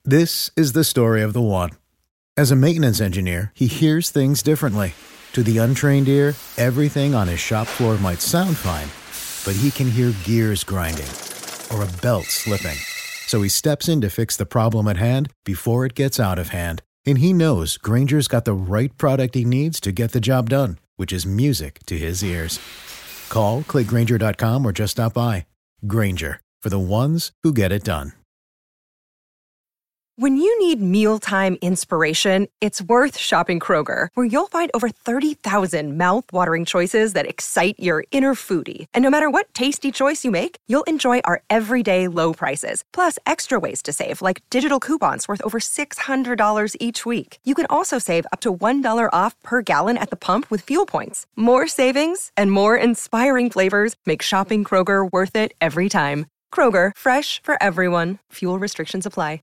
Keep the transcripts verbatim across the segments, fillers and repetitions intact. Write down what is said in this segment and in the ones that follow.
This is the story of the one. As a maintenance engineer, he hears things differently. To the untrained ear, everything on his shop floor might sound fine, but he can hear gears grinding or a belt slipping. So he steps in to fix the problem at hand before it gets out of hand. And he knows Grainger's got the right product he needs to get the job done, which is music to his ears. Call, click Grainger dot com, or just stop by. Grainger, for the ones who get it done. When you need mealtime inspiration, it's worth shopping Kroger, where you'll find over thirty thousand mouth-watering choices that excite your inner foodie. And no matter what tasty choice you make, you'll enjoy our everyday low prices, plus extra ways to save, like digital coupons worth over six hundred dollars each week. You can also save up to one dollar off per gallon at the pump with fuel points. More savings and more inspiring flavors make shopping Kroger worth it every time. Kroger, fresh for everyone. Fuel restrictions apply.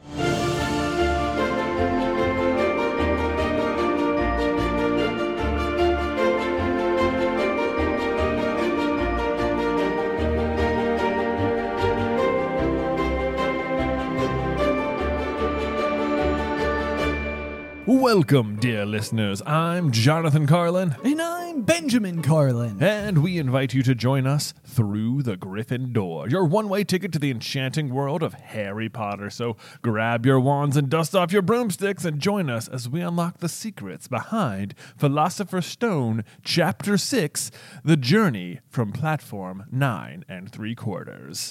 Welcome, dear listeners. I'm Jonathan Carlin. And I'm Benjamin Carlin. And we invite you to join us through the Griffin Door, your one-way ticket to the enchanting world of Harry Potter. So grab your wands and dust off your broomsticks and join us as we unlock the secrets behind Philosopher's Stone, Chapter six, The Journey from Platform nine and three quarters.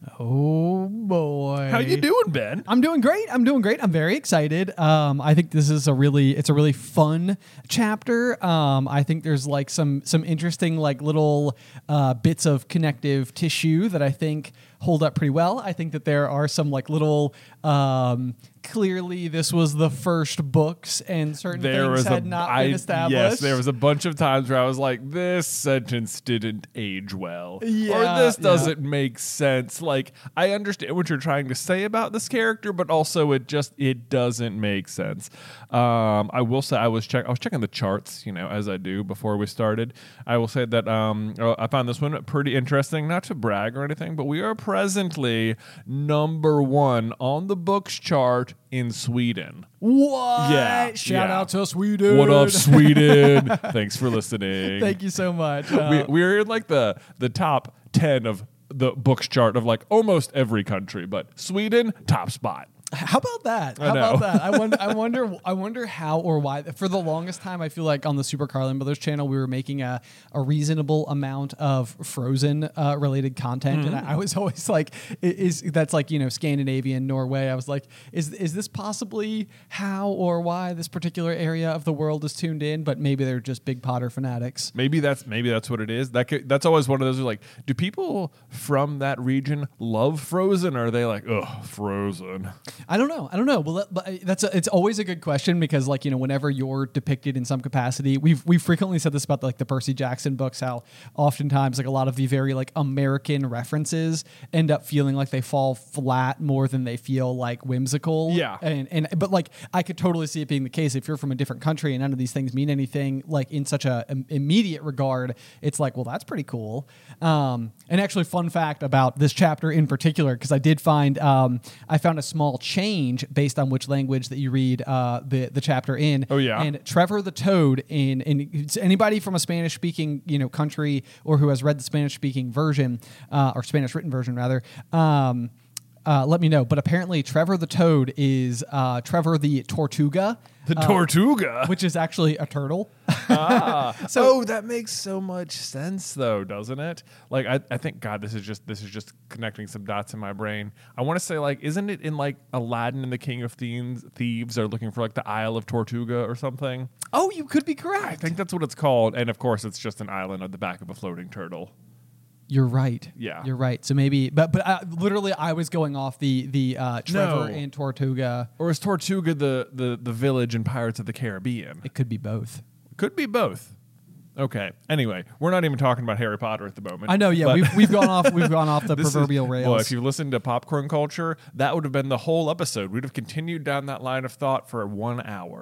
Oh boy. How you doing, Ben? I'm doing great. I'm doing great. I'm very excited. Um, I think this is a really, it's a really fun chapter. Um, I think there's like some, some interesting like little uh, bits of connective tissue that I think hold up pretty well. I think that there are some like little, um, clearly this was the first books and certain there things was had a, not I, been established. Yes, there was a bunch of times where I was like, this sentence didn't age well. Yeah, or this doesn't yeah. make sense. Like, I understand what you're trying to say about this character, but also it just, it doesn't make sense. Um, I will say I was check I was checking the charts, you know, as I do before we started. I will say that um, I found this one pretty interesting, not to brag or anything, but we are presently number one on the books chart in Sweden. What? Yeah. Shout yeah. out to Sweden. What up, Sweden? Thanks for listening. Thank you so much. Uh, we, we're in like the the top ten of the books chart of like almost every country, but Sweden, top spot. How about that? I How know. about that? I wonder. I wonder. I wonder how or why. For the longest time, I feel like on the Super Carlin Brothers channel, we were making a, a reasonable amount of Frozen uh, related content, mm-hmm. and I, I was always like, "Is that's like you know Scandinavian, Norway?" I was like, "Is is this possibly how or why this particular area of the world is tuned in?" But maybe they're just big Potter fanatics. Maybe that's maybe that's what it is. That could, that's always one of those. Like, do people from that region love Frozen, or are they like, ugh, Frozen? I don't know. I don't know. Well, but that's a, it's always a good question because, like, you know, whenever you're depicted in some capacity, we've we've frequently said this about like the Percy Jackson books, how oftentimes like a lot of the very like American references end up feeling like they fall flat more than they feel like whimsical. Yeah. And and but like I could totally see it being the case if you're from a different country and none of these things mean anything like in such a um, immediate regard. It's like, well, that's pretty cool. Um, and actually, fun fact about this chapter in particular, because I did find um, I found a small change based on which language that you read uh, the the chapter in. Oh yeah. And Trevor the Toad in in anybody from a Spanish speaking you know country or who has read the Spanish speaking version uh, or Spanish written version rather. Um, Uh, let me know. But apparently Trevor the Toad is uh, Trevor the Tortuga. The uh, Tortuga? Which is actually a turtle. ah. So, oh, that makes so much sense, though, doesn't it? Like, I, I think, God, this is just this is just connecting some dots in my brain. I want to say, like, isn't it in, like, Aladdin and the King of Thieves, Thieves are looking for, like, the Isle of Tortuga or something? Oh, you could be correct. I think that's what it's called. And, of course, it's just an island on the back of a floating turtle. You're right. Yeah, you're right. So maybe, but but uh, literally, I was going off the the uh, Trevor No. and Tortuga. Or is Tortuga the, the the village in Pirates of the Caribbean? It could be both. Could be both. Okay. Anyway, we're not even talking about Harry Potter at the moment. I know. Yeah, we've we've gone off we've gone off the proverbial is, rails. Well, if you listened to Popcorn Culture, that would have been the whole episode. We'd have continued down that line of thought for one hour.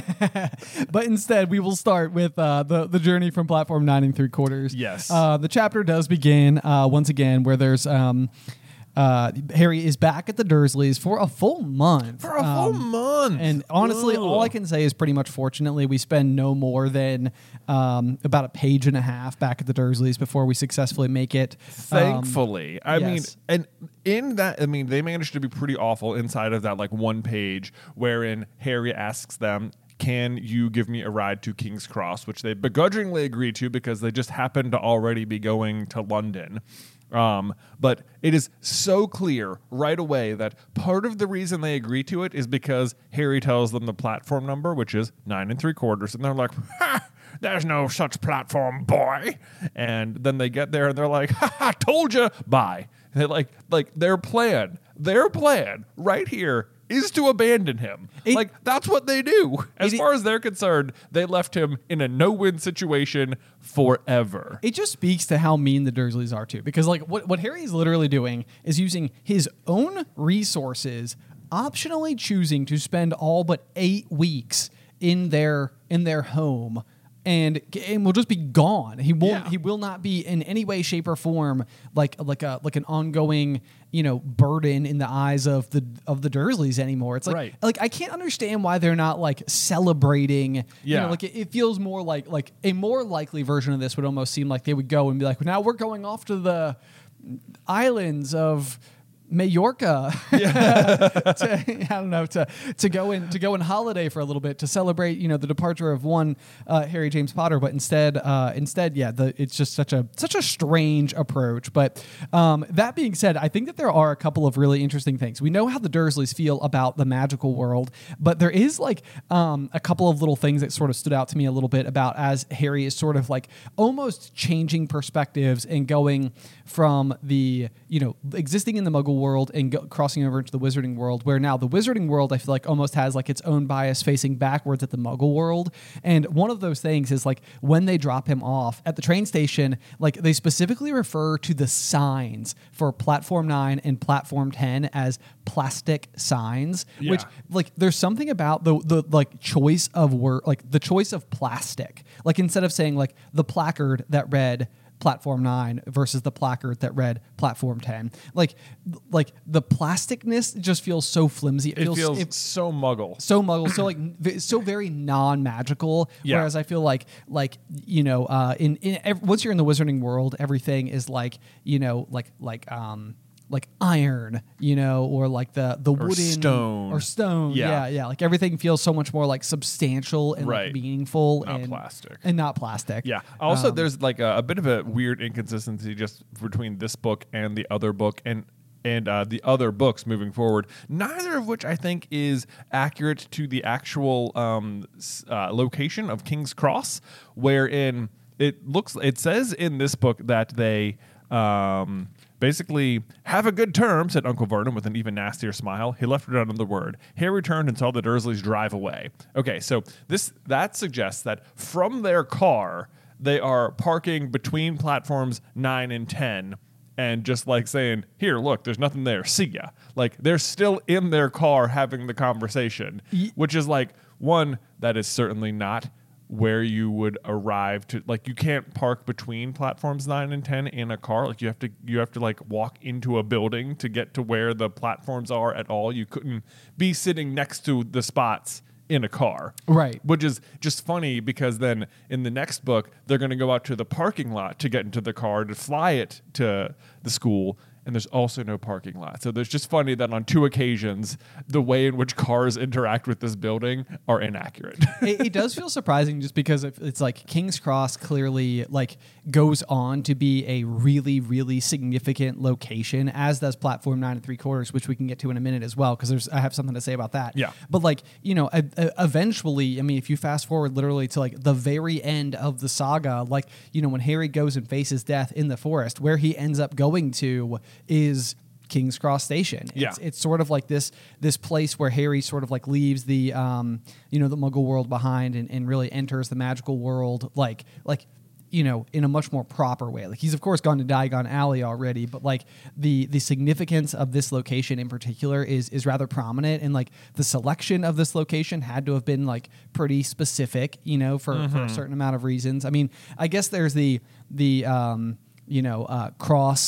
But instead, we will start with uh, the the journey from platform nine and three quarters. Yes. Uh, the chapter does begin uh, once again where there's. Um, uh, Harry is back at the Dursleys for a full month. For a full Um, month. And honestly, Ugh. all I can say is pretty much fortunately, we spend no more than um, about a page and a half back at the Dursleys before we successfully make it. Um, Thankfully. I yes. mean, and in that, I mean, they managed to be pretty awful inside of that, like, one page wherein Harry asks them, can you give me a ride to King's Cross, which they begrudgingly agree to because they just happen to already be going to London. Um, but it is so clear right away that part of the reason they agree to it is because Harry tells them the platform number, which is nine and three quarters. And they're like, ha, there's no such platform, boy. And then they get there and they're like, ha ha, told you, bye. And they're like, like their plan, their plan right here is to abandon him. It, like, that's what they do. As it, far as they're concerned, they left him in a no-win situation forever. It just speaks to how mean the Dursleys are too, because like what, what Harry's literally doing is using his own resources, optionally choosing to spend all but eight weeks in their in their home. And, and will just be gone. He won't. Yeah. He will not be in any way, shape, or form like like a like an ongoing, you know, burden in the eyes of the of the Dursleys anymore. It's like Right. like I can't understand why they're not like celebrating. You Yeah. know, like it, it feels more like like a more likely version of this would almost seem like they would go and be like, now we're going off to the islands of Majorca, to, I don't know, to to go in to go in holiday for a little bit to celebrate, you know, the departure of one uh, Harry James Potter. But instead, uh, instead, yeah, the, it's just such a such a strange approach. But um, that being said, I think that there are a couple of really interesting things. We know how the Dursleys feel about the magical world, but there is like um, a couple of little things that sort of stood out to me a little bit about as Harry is sort of like almost changing perspectives and going from the, you know, existing in the Muggle world and go, crossing over into the Wizarding world, where now the Wizarding world I feel like almost has like its own bias facing backwards at the Muggle world. And one of those things is like when they drop him off at the train station, like they specifically refer to the signs for platform nine and platform ten as plastic signs, Yeah. which like there's something about the the like choice of word, like the choice of plastic, like instead of saying like the placard that read platform nine versus the placard that read platform ten, like like the plasticness just feels so flimsy. It, It feels, feels it- so Muggle. so Muggle, so like v- so very non-magical. Yeah. Whereas I feel like like you know uh, in in ev- once you're in the Wizarding world, everything is like you know like like um. like iron, you know, or like the the wooden stone. or stone. Yeah. yeah, yeah. Like everything feels so much more like substantial and Right. like meaningful Not and plastic. and not plastic. Yeah. Also, Um, there's like a, a bit of a weird inconsistency just between this book and the other book and and uh, the other books moving forward. Neither of which I think is accurate to the actual um, s- uh, location of King's Cross, wherein it looks it says in this book that they. Um, Basically, have a good term, said Uncle Vernon with an even nastier smile. He left without another word. Harry turned and saw the Dursleys drive away. Okay, so this that suggests that from their car, they are parking between platforms nine and ten and just like saying, here, look, there's nothing there. See ya. Like, they're still in their car having the conversation, Ye- which is like, one, that is certainly not where you would arrive to, like, you can't park between platforms nine and ten in a car. Like, you have to you have to like walk into a building to get to where the platforms are at all. You couldn't be sitting next to the spots in a car. Right. Which is just funny because then in the next book they're going to go out to the parking lot to get into the car to fly it to the school. And there's also no parking lot. So there's just funny that on two occasions, the way in which cars interact with this building are inaccurate. it, it does feel surprising just because if it's like King's Cross clearly like goes on to be a really, really significant location, as does platform nine and three quarters, which we can get to in a minute as well, because there's I have something to say about that. Yeah. But like, you know, e- e- eventually, I mean, if you fast forward literally to like the very end of the saga, like, you know, when Harry goes and faces death in the forest, where he ends up going to is King's Cross Station. It's, Yeah. it's sort of like this this place where Harry sort of like leaves the um you know the Muggle world behind and, and really enters the magical world like like you know in a much more proper way. Like he's of course gone to Diagon Alley already, but like the the significance of this location in particular is is rather prominent, and like the selection of this location had to have been like pretty specific, you know, for, Mm-hmm. for a certain amount of reasons. I mean, I guess there's the the um you know uh, cross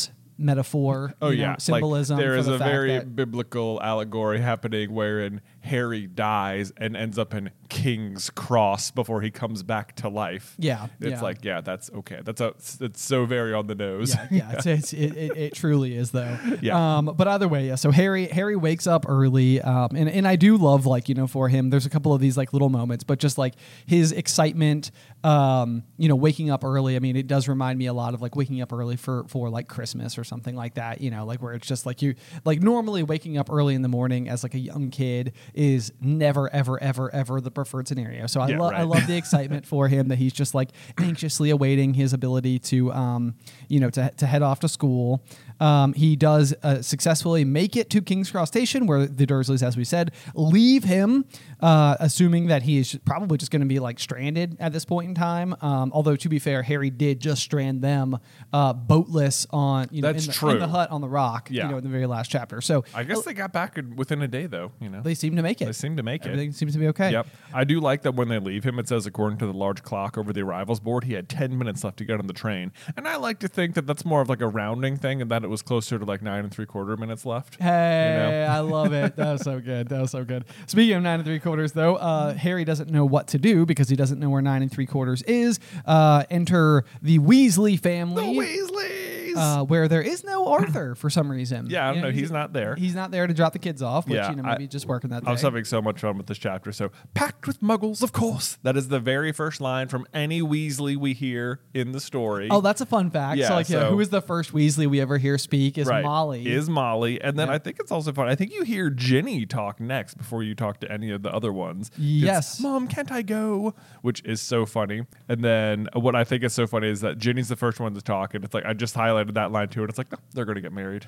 metaphor. Oh you know, yeah, symbolism. Like, there for is the a fact very that- biblical allegory happening wherein Harry dies and ends up in King's Cross before he comes back to life. Yeah, it's yeah. like yeah, that's okay. That's a it's so very on the nose. Yeah, yeah, it's, it's, it, it, it truly is though. Yeah. Um, but either way, yeah. So Harry Harry wakes up early, um, and and I do love like you know for him, there's a couple of these like little moments, but just like his excitement, um, you know, waking up early. I mean, it does remind me a lot of like waking up early for for like Christmas or something like that. You know, like where it's just like you like normally waking up early in the morning as like a young kid is never ever ever ever the preferred scenario. So I Yeah, love I right. love the excitement for him that he's just like anxiously awaiting his ability to um you know to to head off to school. Um, he does uh, successfully make it to King's Cross Station, where the Dursleys, as we said, leave him, uh, assuming that he is probably just going to be like stranded at this point in time. Um, although to be fair, Harry did just strand them uh, boatless on you know That's in, the, true. in the hut on the rock. Yeah. You know, in the very last chapter. So I guess they got back in- within a day though. You know, they seem to make it. They seem to make it. Everything seems to be okay. Yep. I do like that when they leave him, it says, according to the large clock over the arrivals board, he had ten minutes left to get on the train. And I like to think that that's more of like a rounding thing and that it was closer to like nine and three quarter minutes left. Hey, I love it. That was so good. That was so good. Speaking of nine and three quarters, though, uh, Harry doesn't know what to do because he doesn't know where nine and three quarters is. Uh, enter the Weasley family. Weasleys! Uh, where there is no Arthur for some reason. Yeah, I don't You know. He's not there. He's not there to drop the kids off, which Yeah, you know I- maybe just working that day. I was having so much fun with this chapter. So, packed with muggles, of course. That is the very first line from any Weasley we hear in the story. Oh, that's a fun fact. Yeah, so, like, yeah, so- who is the first Weasley we ever hear speak? Is right. Molly. Is Molly. And then Yeah. I think it's also fun. I think you hear Ginny talk next before you talk to any of the other ones. It's, Yes. Mom, can't I go? Which is so funny. And then what I think is so funny is that Ginny's the first one to talk. And it's like, I just highlighted that line too. And it's like, no, they're going to get married.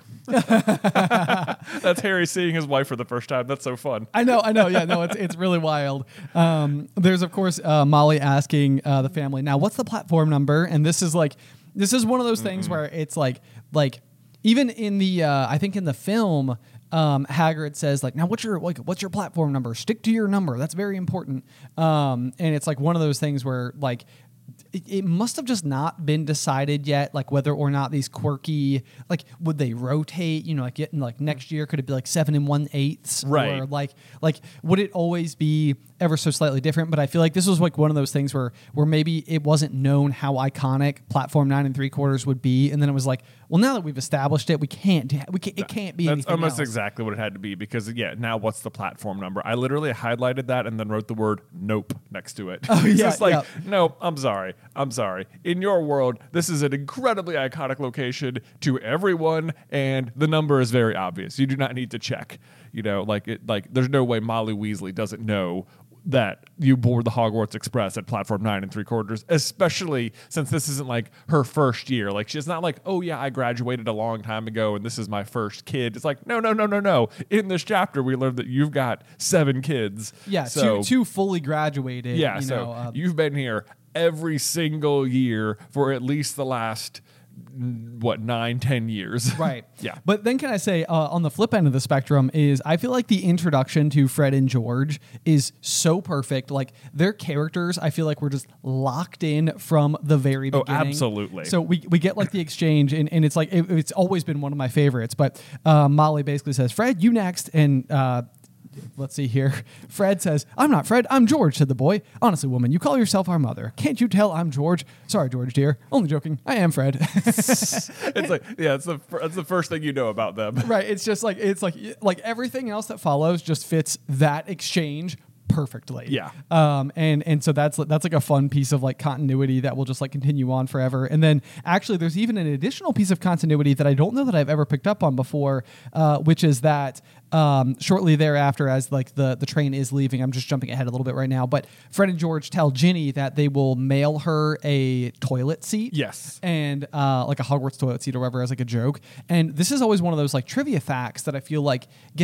That's Harry seeing his wife for the first time. That's so fun. I know, I know. Yeah, no, it's it's really wild. Um, there's of course uh, Molly asking uh, the family, now what's the platform number? And this is like, this is one of those things where it's like, like even in the, uh, I think in the film, um, Hagrid says like, now what's your like, what's your platform number? Stick to your number. That's very important. Um, and it's like one of those things where like. It, it must have just not been decided yet, like whether or not these quirky, like would they rotate? You know, like getting like next year could it be like seven and one eighths, Right. Or like like would it always be ever so slightly different? But I feel like this was like one of those things where where maybe it wasn't known how iconic platform nine and three quarters would be, and then it was like, well, now that we've established it, we can't do- we can't, it can't be That's anything almost else. exactly what it had to be because, yeah, now what's the platform number? I literally highlighted that and then wrote the word nope next to it. Oh, it's yeah, just like, yeah. no, I'm sorry. I'm sorry. In your world, this is an incredibly iconic location to everyone, and the number is very obvious. You do not need to check. You know, like, it, like there's no way Molly Weasley doesn't know that you board the Hogwarts Express at platform nine and three quarters, especially since this isn't like her first year. Like she's not like, oh yeah, I graduated a long time ago and this is my first kid. It's like, no, no, no, no, no. In this chapter, we learned that you've got seven kids. Yeah, so, two, two fully graduated. yeah, you so know, uh, you've been here every single year for at least the last n- what nine, ten years. Right. Yeah. But then can I say, uh, on the flip end of the spectrum is I feel like the introduction to Fred and George is so perfect. Like their characters, I feel like we're just locked in from the very Oh, beginning. absolutely. So we, we get like the exchange and, and it's like, it, it's always been one of my favorites. But uh, Molly basically says, Fred, you next. And uh, let's see here. Fred says, I'm not Fred, I'm George, said the boy. Honestly, woman, you call yourself our mother. Can't you tell I'm George? Sorry, George, dear. Only joking. I am Fred. It's like, yeah, it's the fir- that's the first thing you know about them. Right. It's just like it's like like everything else that follows just fits that exchange perfectly. Yeah. Um. And and so that's that's like a fun piece of like continuity that will just like continue on forever. And then actually, there's even an additional piece of continuity that I don't know that I've ever picked up on before, uh, which is that. Um, shortly thereafter, as like the, the train is leaving, I'm just jumping ahead a little bit right now, but Fred and George tell Ginny that they will mail her a toilet seat. Yes. And uh, like a Hogwarts toilet seat or whatever as like a joke. And this is always one of those like trivia facts that I feel like gets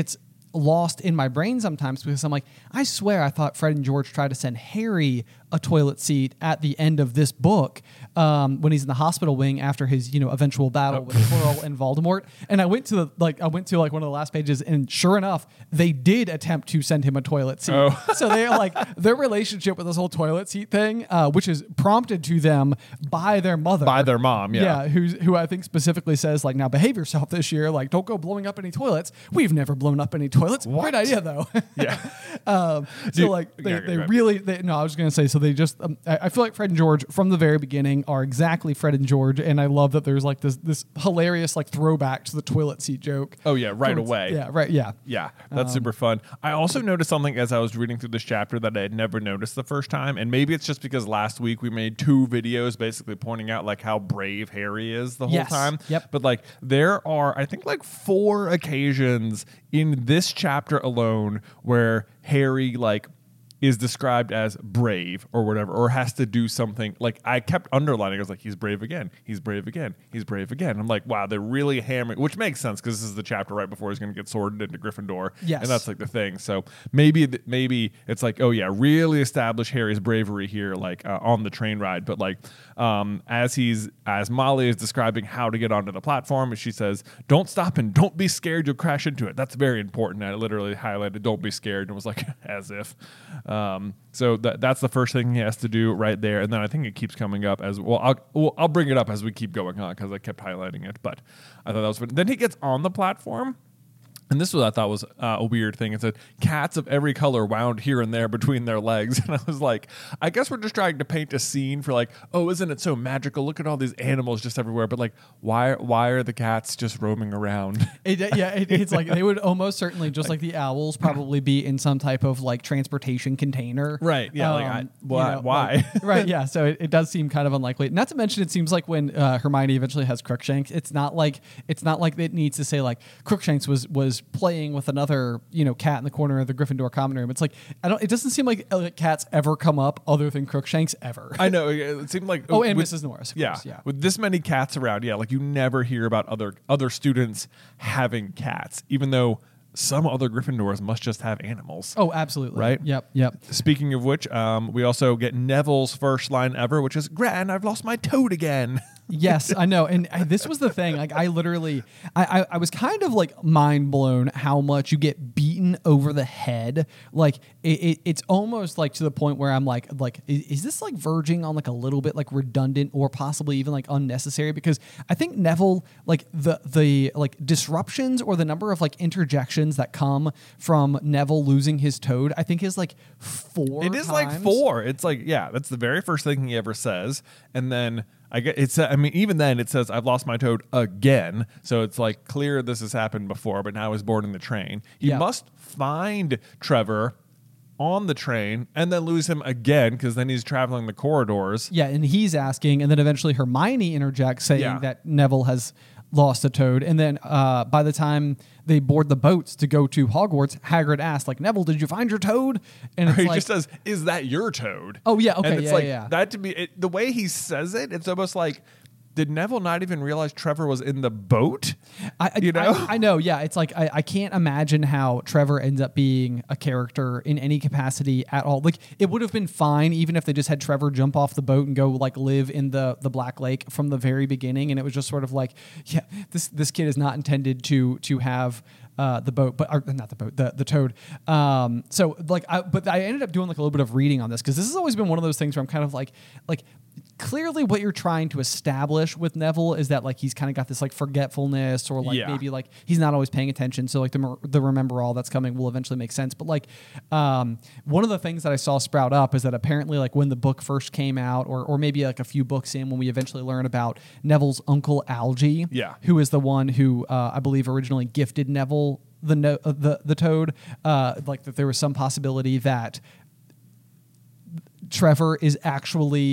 lost in my brain sometimes because I'm like, I swear I thought Fred and George tried to send Harry a toilet seat at the end of this book um, when he's in the hospital wing after his, you know, eventual battle oh. with Quirrell and Voldemort. And I went to the, like, I went to like one of the last pages, and sure enough, they did attempt to send him a toilet seat. Oh. So they're like, their relationship with this whole toilet seat thing, uh, which is prompted to them by their mother. By their mom, yeah. Yeah, who's, who I think specifically says, like, now behave yourself this year. Like, don't go blowing up any toilets. We've never blown up any toilets. What? Great idea, though. Yeah. um, so, Dude, like, they, yeah, they right. really, they, no, I was going to say, so they just, um, I, I feel like Fred and George from the very beginning are exactly Fred and George. And I love that there's like this, this hilarious, like, throwback to the toilet seat joke. Oh, yeah, right Towards, away. Yeah, right, yeah. Yeah, that's Um, super fun. I also noticed something as I was reading through this chapter that I had never noticed the first time, and maybe it's just because last week we made two videos basically pointing out like how brave Harry is the whole Yes. time. Yep. But like there are, I think, like four occasions in this chapter alone where Harry like is described as brave or whatever, or has to do something. Like I kept underlining, I was like, he's brave again, he's brave again, he's brave again. I'm like, wow, they're really hammering, which makes sense because this is the chapter right before he's going to get sorted into Gryffindor. Yes. And that's like the thing. So maybe th- maybe it's like, oh yeah, really establish Harry's bravery here, like uh, on the train ride. But like um, as he's as Molly is describing how to get onto the platform, she says, don't stop and don't be scared, you'll crash into it. That's very important. I literally highlighted don't be scared and was like, as if. Um, so that that's the first thing he has to do right there, and then I think it keeps coming up as well. I'll well, I'll bring it up as we keep going on because I kept highlighting it, but I thought that was fun. Then he gets on the platform. And this was I thought was uh, a weird thing. It said cats of every color wound here and there between their legs, and I was like, I guess we're just trying to paint a scene for like, oh, isn't it so magical? Look at all these animals just everywhere. But like, why why are the cats just roaming around? It, yeah, it, it's like they would almost certainly, just like the owls, probably be in some type of like transportation container. Right. Yeah. Um, like, I, you why? know, why? like- right. Yeah. So it, it does seem kind of unlikely. Not to mention, it seems like when uh, Hermione eventually has Crookshanks, it's not like it's not like it needs to say like Crookshanks was was playing with another you know cat in the corner of the Gryffindor common room. It's like I don't. It doesn't seem like uh, cats ever come up other than Crookshanks ever. I know. It seemed like oh, and with, Missus Norris. Of yeah, course, yeah. With this many cats around, yeah, like you never hear about other other students having cats, even though some other Gryffindors must just have animals. Oh, absolutely. Right? Yep. Yep. Speaking of which, um, we also get Neville's first line ever, which is, Gran, I've lost my toad again. Yes, I know. And I, this was the thing. Like, I literally, I, I, I was kind of like mind blown how much you get beaten over the head. Like, it, it, it's almost like to the point where I'm like, like, is, is this like verging on like a little bit like redundant or possibly even like unnecessary? Because I think Neville, like the the like disruptions or the number of like interjections that come from Neville losing his toad, I think is like four. It is times. like four. It's like, yeah, that's the very first thing he ever says. And then I get it's, I mean, even then it says, I've lost my toad again. So it's like clear this has happened before, but now he's boarding the train. He Yeah. must find Trevor on the train and then lose him again because then he's traveling the corridors. Yeah, and he's asking, and then eventually Hermione interjects saying Yeah. that Neville has lost a toad. And then uh, by the time they board the boats to go to Hogwarts, Hagrid asks, like, Neville, did you find your toad? And it's he like, just says, "Is that your toad?" Oh, yeah, okay, and it's yeah, like yeah, yeah. that to be it, the way he says it. It's almost like, did Neville not even realize Trevor was in the boat? I, you know, I, I know, yeah. It's like I, I can't imagine how Trevor ends up being a character in any capacity at all. Like it would have been fine even if they just had Trevor jump off the boat and go like live in the the Black Lake from the very beginning, and it was just sort of like, yeah, this this kid is not intended to to have. Uh, the boat, but or, not the boat, the the toad. Um, so like, I, but I ended up doing like a little bit of reading on this because this has always been one of those things where I'm kind of like, like clearly what you're trying to establish with Neville is that like he's kind of got this like forgetfulness or like Yeah. maybe like he's not always paying attention. So like the the remember all that's coming will eventually make sense. But like um, one of the things that I saw sprout up is that apparently like when the book first came out, or or maybe like a few books in, when we eventually learn about Neville's uncle Algie, Yeah. who is the one who uh, I believe originally gifted Neville the no, uh, the the toad, uh, like that there was some possibility that Trevor is actually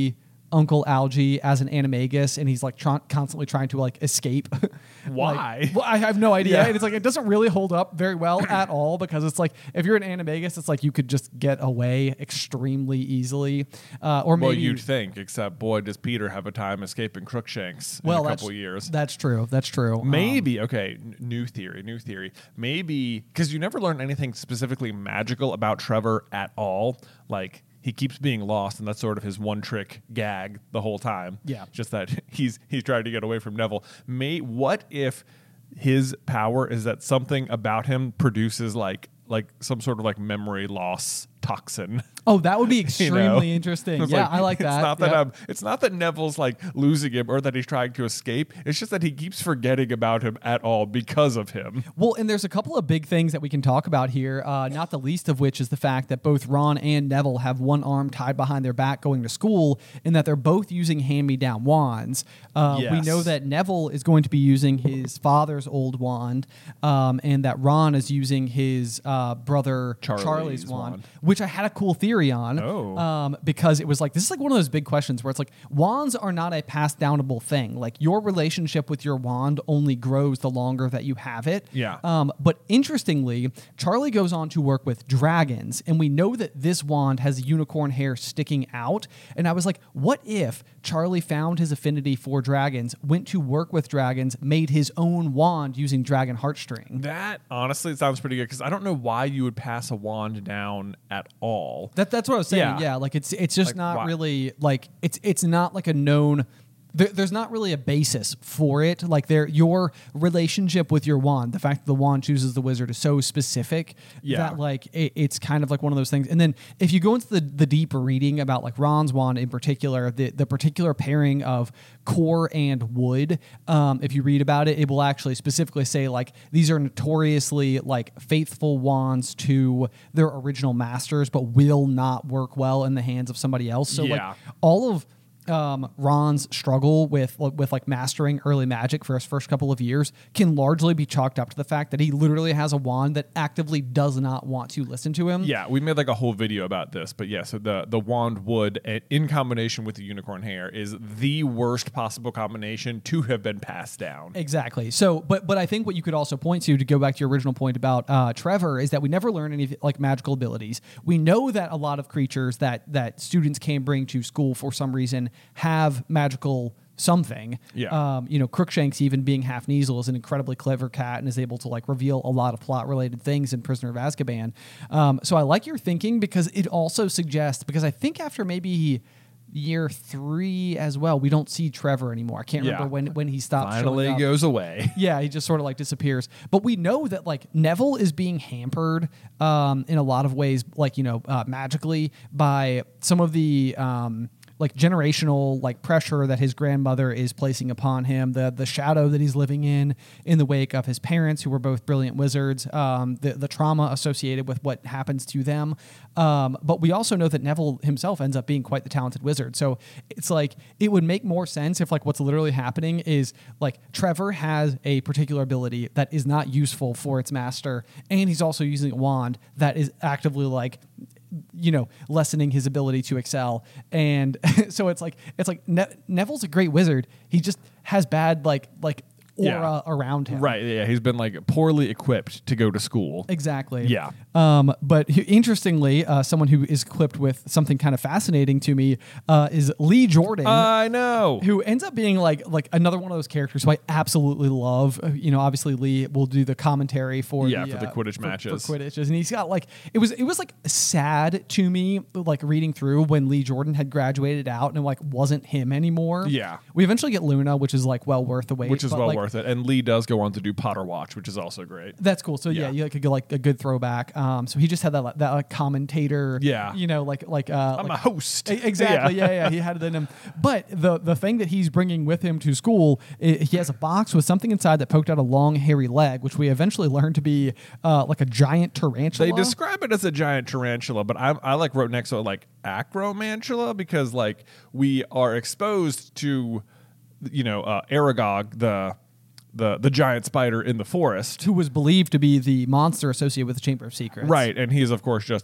Uncle Algie as an animagus, and he's like tr- constantly trying to like escape. Why? Like, well, I have no idea. Yeah. And it's like it doesn't really hold up very well at all, because it's like if you're an animagus, it's like you could just get away extremely easily, uh, or maybe Well, you'd think, except boy, does Peter have a time escaping Crookshanks in well, a that's, couple years. That's true. That's true. Um, Maybe, okay, n- new theory, new theory. Maybe, because you never learn anything specifically magical about Trevor at all. Like, he keeps being lost, and that's sort of his one-trick gag the whole time. Yeah. Just that he's he's trying to get away from Neville. May What if his power is that something about him produces, like, like some sort of, like, memory loss toxin? Oh, that would be extremely You know? interesting. It's Yeah, I like that. It's not that Yep. um, it's not that Neville's like losing him or that he's trying to escape. It's just that he keeps forgetting about him at all because of him. Well, and there's a couple of big things that we can talk about here, uh, not the least of which is the fact that both Ron and Neville have one arm tied behind their back going to school, and that they're both using hand-me-down wands. Uh, We Yes. know that Neville is going to be using his father's old wand, um, and that Ron is using his uh, brother Charlie's Charlie's, wand, wand. which I had a cool theory on. Oh. Um, because it was like, this is like one of those big questions where it's like, wands are not a passed downable thing. Like, your relationship with your wand only grows the longer that you have it. Yeah. Um, but interestingly, Charlie goes on to work with dragons, and we know that this wand has unicorn hair sticking out. And I was like, what if Charlie found his affinity for dragons, went to work with dragons, made his own wand using dragon heartstring? That honestly sounds pretty good, because I don't know why you would pass a wand down at all. That, that's what I was saying. Yeah. Yeah, like it's it's just Like, not why? really like it's it's not like a known. There, there's not really a basis for it. Like there, your relationship with your wand, the fact that the wand chooses the wizard is so specific Yeah. that like it, it's kind of like one of those things. And then if you go into the the deep reading about like Ron's wand in particular, the the particular pairing of core and wood, um, if you read about it, it will actually specifically say like these are notoriously like faithful wands to their original masters, but will not work well in the hands of somebody else. So Yeah. like all of um, Ron's struggle with with like mastering early magic for his first couple of years can largely be chalked up to the fact that he literally has a wand that actively does not want to listen to him. Yeah, we made like a whole video about this, but yeah, so the the wand wood uh, in combination with the unicorn hair is the worst possible combination to have been passed down. Exactly. So, but but I think what you could also point to to go back to your original point about uh, Trevor is that we never learn any like magical abilities. We know that a lot of creatures that that students can bring to school for some reason have magical something. Yeah. Um, you know, Crookshanks, even being half Kneasel, is an incredibly clever cat and is able to like reveal a lot of plot related things in Prisoner of Azkaban. Um, so I like your thinking because it also suggests, because I think after maybe year three as well, we don't see Trevor anymore. I can't Yeah. remember when when he stops. Finally showing up. goes away. Yeah, he just sort of like disappears. But we know that like Neville is being hampered um, in a lot of ways, like, you know, uh, magically by some of the um, like generational like pressure that his grandmother is placing upon him, the the shadow that he's living in in the wake of his parents, who were both brilliant wizards, um, the the trauma associated with what happens to them. Um, but we also know that Neville himself ends up being quite the talented wizard. So it's like it would make more sense if like what's literally happening is like Trevor has a particular ability that is not useful for its master, and he's also using a wand that is actively like, you know, lessening his ability to excel. And so it's like it's like ne- Neville's a great wizard. He just has bad like like aura Yeah. around him. Right, yeah, he's been like poorly equipped to go to school. Exactly. Yeah. Um, but he- interestingly, uh, someone who is equipped with something kind of fascinating to me uh, is Lee Jordan. I know. Who ends up being like like another one of those characters who I absolutely love. Uh, You know, obviously Lee will do the commentary for Yeah, the, for the uh, Quidditch for- matches. For Quidditch, and he's got like it was it was like sad to me like reading through when Lee Jordan had graduated out and it like wasn't him anymore. Yeah. we eventually get Luna, which is like well worth the wait. Which is but, well like, worth it. And Lee does go on to do Potter Watch, which is also great. That's cool. So yeah, Yeah. you could go like a good throwback. Um, so he just had that that like, commentator. Yeah. you know, like like uh, I'm like, a host. E- Exactly. Yeah. yeah, He had it in him. But the the thing that he's bringing with him to school, i he has a box with something inside that poked out a long hairy leg, which we eventually learned to be uh, like a giant tarantula. They describe it as a giant tarantula, but I, I like wrote next to it like acromantula because like we are exposed to, you know, uh, Aragog, the the the giant spider in the forest. who was believed to be the monster associated with the Chamber of Secrets. Right, and he's of course just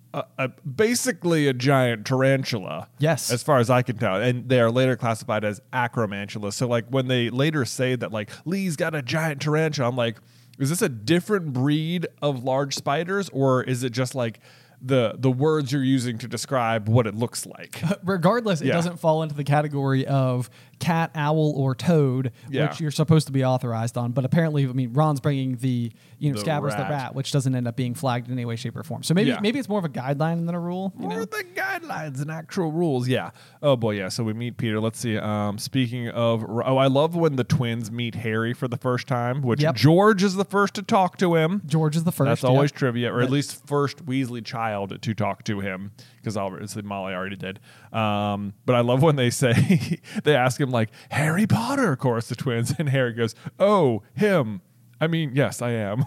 a, a, basically a giant tarantula. Yes. As far as I can tell. And they are later classified as acromantulas. So like when they later say that like Lee's got a giant tarantula, I'm like, is this a different breed of large spiders, or is it just like the the words you're using to describe what it looks like? Regardless, it Yeah. doesn't fall into the category of cat, owl, or toad, Yeah. which you're supposed to be authorized on. But apparently, I mean, Ron's bringing the you know The Scabbers the rat. rat, which doesn't end up being flagged in any way, shape, or form. So maybe Yeah. maybe it's more of a guideline than a rule. You What know? are the guidelines and actual rules? Yeah. Oh boy, yeah. So we meet Peter. Let's see. Um, speaking of, oh, I love when the twins meet Harry for the first time, which Yep. George is the first to talk to him. George is the first. That's always yep. trivia, or at But- least first Weasley child to talk to him, because obviously Molly already did. Um, but I love when they say they ask him like Harry Potter, of course, the twins, and Harry goes, "Oh, him." I mean, yes, I am.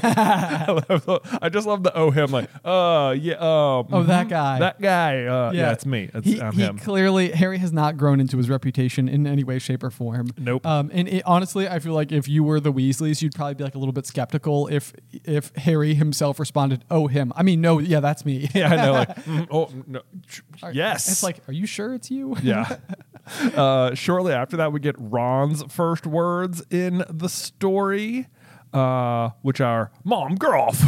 I, love the- I just love the oh him, like, uh, yeah, um, Oh, that mhm, guy. that guy. Uh, yeah. it's me. It's, he, I'm he him. clearly Harry has not grown into his reputation in any way, shape, or form. Nope. Um, and it, honestly, I feel like if you were the Weasleys, you'd probably be like a little bit skeptical if if Harry himself responded, "Oh, him." I mean, no, yeah, that's me. Yeah, I know. Like, mm, oh no, tr- yes. It's like, are you sure it's you? Yeah. Uh, shortly after that, we get Ron's first words in the story, uh, which are "Mom, Groff."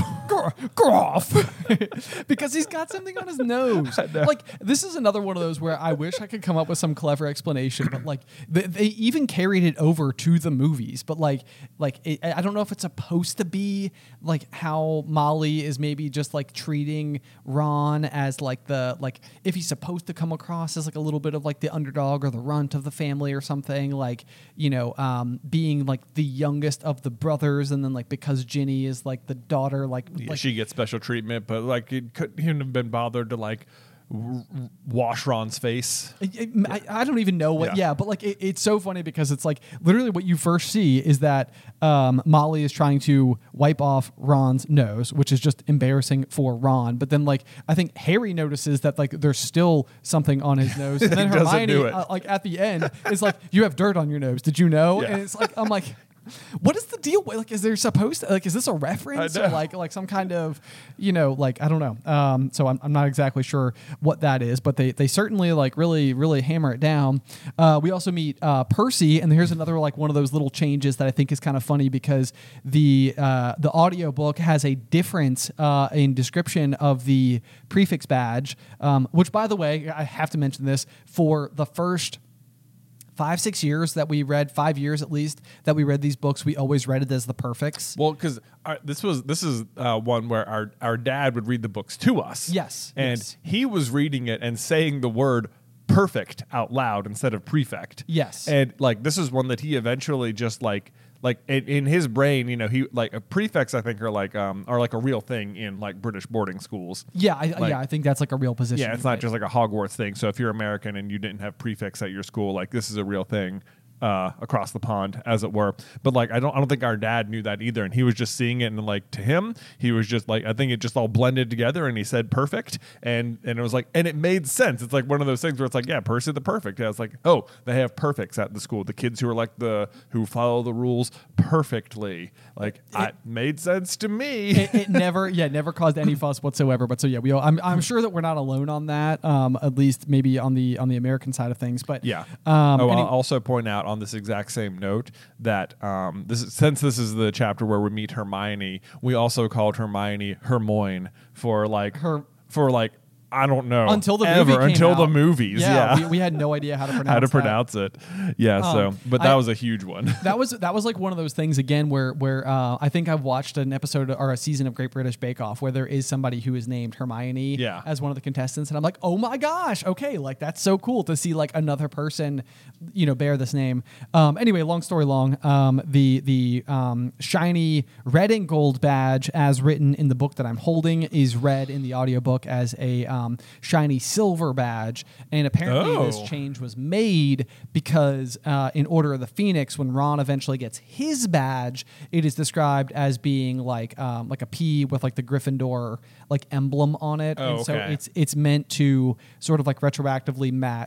Groff, because he's got something on his nose. Like, this is another one of those where I wish I could come up with some clever explanation, but like they, they even carried it over to the movies. But like, like it, I don't know if it's supposed to be like how Molly is maybe just like treating Ron as like the like if he's supposed to come across as like a little bit of like the underdog or the runt of the family or something, like you know, um, being like the youngest of the brothers, and then like because Ginny is like the daughter, like. Yeah, like she gets special treatment, but like it couldn't even have been bothered to like w- w- wash Ron's face. I, I, I don't even know what. Yeah. Yeah, but like it, it's so funny because it's like literally what you first see is that um, Molly is trying to wipe off Ron's nose, which is just embarrassing for Ron. But then like I think Harry notices that like there's still something on his nose, and then He doesn't Hermione do it. uh, like at the end is like, "You have dirt on your nose. Did you know?" Yeah. And it's like I'm like. What is the deal? Like, is there supposed to like? Is this a reference I or know. like like some kind of, you know, like I don't know. Um, so I'm, I'm not exactly sure what that is, but they they certainly like really really hammer it down. Uh, we also meet uh, Percy, and here's another like one of those little changes that I think is kind of funny because the uh, the audiobook has a difference uh, in description of the prefix badge, um, which by the way I have to mention this for the first. Five, six years that we read, five years at least that we read these books, we always read it as the perfix. Well, because this was this is uh, one where our our dad would read the books to us. Yes, and yes. he was reading it and saying the word perfect out loud instead of prefect. Yes. and like this is one that he eventually just like. Like in, in his brain, you know, he like a prefix. I think are like um are like a real thing in like British boarding schools. Yeah, I, Like- yeah, I think that's like a real position. Yeah, it's not just like a Hogwarts thing. So if you're American and you didn't have prefix at your school, like this is a real thing uh, across the pond, as it were. But like I don't, I don't think our dad knew that either, and he was just seeing it, and like to him, he was just like, I think it just all blended together, and he said perfect, and and it was like, and it made sense. It's like one of those things where it's like, yeah, Percy the perfect. Yeah, it's like, oh, they have perfects at the school. The kids who are like the who follow the rules perfectly. Like it, I, made sense to me. it, it never, yeah, never caused any fuss whatsoever. But so yeah, we, all, I'm, I'm sure that we're not alone on that. Um, at least maybe on the on the American side of things. But Yeah. Um, oh, any- I'll also point out on this exact same note that um, this is, since this is the chapter where we meet Hermione, we also called Hermione Hermione for like Her- for like I don't know until the ever movie came until out. the movies. Yeah, We, we had no idea how to pronounce how to that. pronounce it. Yeah. Um, so, but that I- was a huge one. that was that was like one of those things again where where uh, I think I've watched an episode or a season of Great British Bake Off where there is somebody who is named Hermione Yeah. as one of the contestants, and I'm like, oh my gosh, okay, like that's so cool to see like another person, you know, bear this name. Um, anyway, long story long, um, the the um, shiny red and gold badge as written in the book that I'm holding is read in the audiobook as a um, shiny silver badge, and apparently Oh. this change was made because uh, in Order of the Phoenix, when Ron eventually gets his badge, it is described as being like um, like a P with like the Gryffindor like emblem on it, Oh, and so okay. it's it's meant to sort of like retroactively match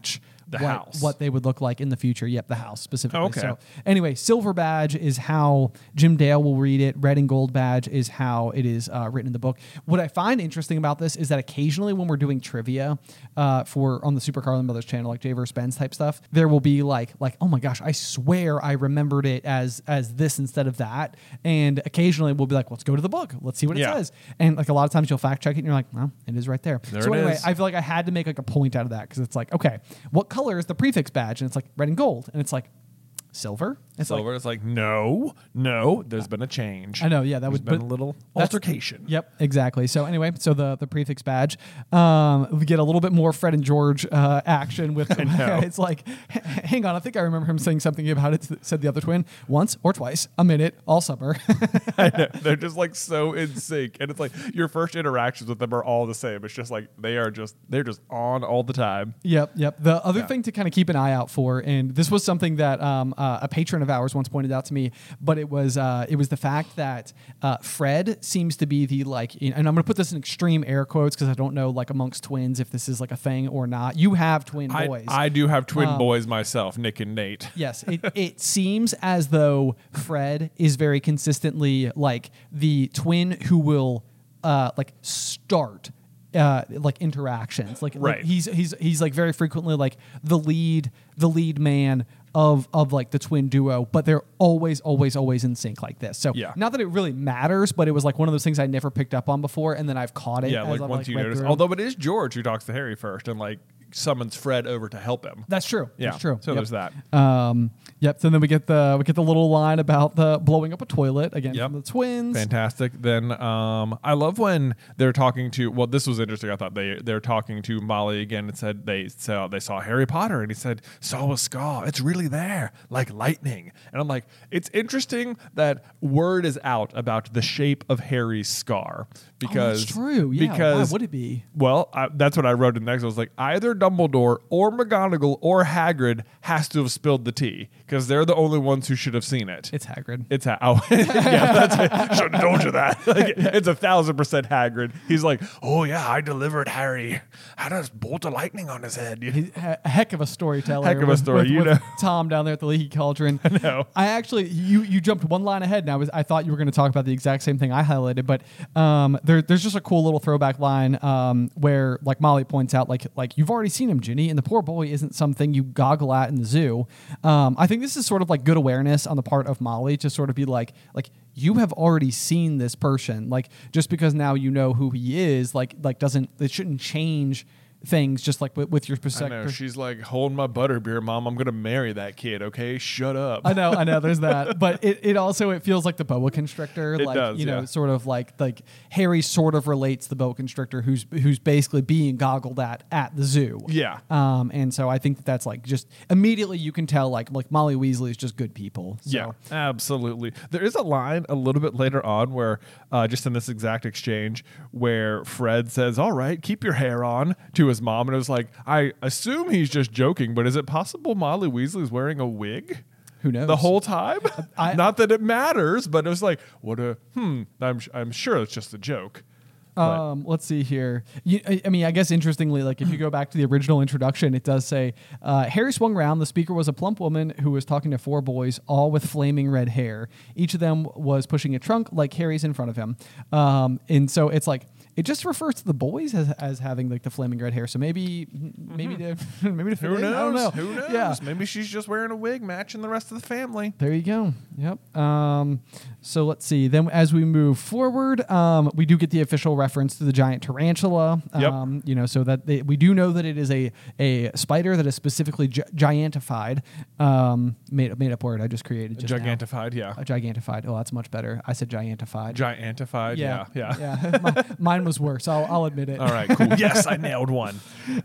The what, house. what they would look like in the future. Yep, the house specifically. Oh, okay. So anyway, silver badge is how Jim Dale will read it. Red and gold badge is how it is uh, written in the book. What I find interesting about this is that occasionally when we're doing trivia uh, for on the Super Carlin Brothers channel, like Jay versus. Ben's type stuff, there will be like, like, oh my gosh, I swear I remembered it as as this instead of that. And occasionally we'll be like, let's go to the book. Let's see what it Yeah. says. And like a lot of times you'll fact check it and you're like, well, it is right there. There so it anyway, is. I feel like I had to make like a point out of that because it's like, okay, what color is the prefix badge? And it's like red and gold. And it's like, silver? It's Silver like, is like, no, no, there's been a change. I know, yeah, that There's would been but a little that's- altercation. Yep, exactly. So anyway, so the the prefix badge, um, we get a little bit more Fred and George uh, action with them. know. It's like, h- hang on, I think I remember him saying something about it. Said the other twin once or twice, a minute, all summer. I know. They're just like so in sync, and it's like your first interactions with them are all the same. It's just like they are just they're just on all the time. Yep, yep. The other Yeah. thing to kind of keep an eye out for, and this was something that um, uh, a patron of ours once pointed out to me, but it was uh, it was the fact that uh, Fred seems to be the like, and I'm going to put this in extreme air quotes because I don't know like amongst twins if this is like a thing or not. You have twin I, boys. I do have twin Um, boys myself, Nick and Nate. Yes, it, it seems as though Fred is very consistently like the twin who will uh, like start uh, like interactions. Like, like Right. he's he's he's like very frequently like the lead the lead man of of like the twin duo, but they're always always always in sync like this. So Yeah. not that it really matters, but it was like one of those things I never picked up on before, and then I've caught it. Yeah, as like I've, once you read notice. through. Although it is George who talks to Harry first and like summons Fred over to help him. That's true. Yeah, That's true. so Yep. there's that. Um, yep. So then we get the we get the little line about the blowing up a toilet again Yep. from the twins. Fantastic. Then um, I love when they're talking to. Well, this was interesting. I thought they they're talking to Molly again and said they saw they saw Harry Potter and he said saw a scar. It's really there, like lightning. And I'm like, it's interesting that word is out about the shape of Harry's scar because oh, that's true. Yeah. because why would it be? Well, I, that's what I wrote in next. I was like, either Dumbledore or McGonagall or Hagrid has to have spilled the tea because they're the only ones who should have seen it. It's Hagrid. It's ha- oh yeah, that's it. Shouldn't have told you that. Like, it's a thousand percent Hagrid. He's like, oh yeah, I delivered Harry. Had a bolt of lightning on his head. He's a a heck of a storyteller. Heck of a with- story, with- you with know. Tom down there at the Leaky Cauldron. I know. I actually, you you jumped one line ahead, and I was I thought you were going to talk about the exact same thing I highlighted, but um, there, there's just a cool little throwback line um, where like Molly points out, like like you've already seen him, Ginny, and the poor boy isn't something you goggle at in the zoo. Um, I think this is sort of like good awareness on the part of Molly to sort of be like like. You have already seen this person. Like just because now you know who he is, like like doesn't it shouldn't change things. Just like with, with your I know. perspective. She's like, holding my butterbeer, Mom. I'm gonna marry that kid. Okay, shut up. I know, I know. There's that, but it, it also it feels like the boa constrictor, It like does, you know, yeah. sort of like like Harry sort of relates the boa constrictor who's who's basically being goggled at at the zoo. Yeah. Um, and so I think that that's like just immediately you can tell like like Molly Weasley is just good people. So. Yeah, absolutely. There is a line a little bit later on where, uh, just in this exact exchange, where Fred says, "All right, keep your hair on," to his mom, and it was like, I assume he's just joking, but is it possible Molly Weasley's wearing a wig? Who knows? The whole time? I- Not that it matters, but it was like, what a hmm. I'm I'm sure it's just a joke. But- Um, let's see here. You, I, I mean, I guess interestingly, like if you go back to the original introduction, it does say uh, Harry swung around. The speaker was a plump woman who was talking to four boys, all with flaming red hair. Each of them was pushing a trunk like Harry's in front of him. Um, and so it's like it just refers to the boys as, as having like the flaming red hair. So maybe maybe to maybe to fit Who in? knows? I don't know. Who knows? Yeah. Maybe she's just wearing a wig matching the rest of the family. There you go. Yep. Um, so let's see. Then as we move forward, um, we do get the official reference to the giant tarantula. Yep. Um, you know, so that they, we do know that it is a a spider that is specifically gi- gigantified. Um, made made up word I just created. Just now. Gigantified, yeah. A gigantified. Oh, that's much better. I said gigantified. Giantified, yeah, yeah. yeah. My- mine was worse. I'll, I'll admit it. All right, cool. Yes, I nailed one.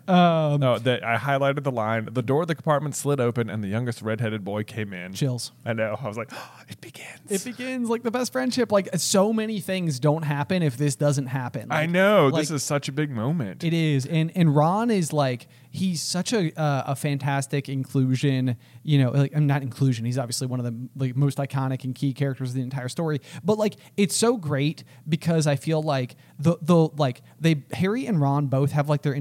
Um, no, the, I highlighted the line. The door of the compartment slid open, and the youngest redheaded boy came in. Chills. I know. I was like, oh, it begins. It begins like the best friendship. Like so many things don't happen if this doesn't happen. I Like, know. like, this is such a big moment. It is, and and Ron is like he's such a uh, a fantastic inclusion. You know, like I'm not inclusion. He's obviously one of the like most iconic and key characters of the entire story. But like it's so great because I feel like the the like they Harry and Ron both have like their individual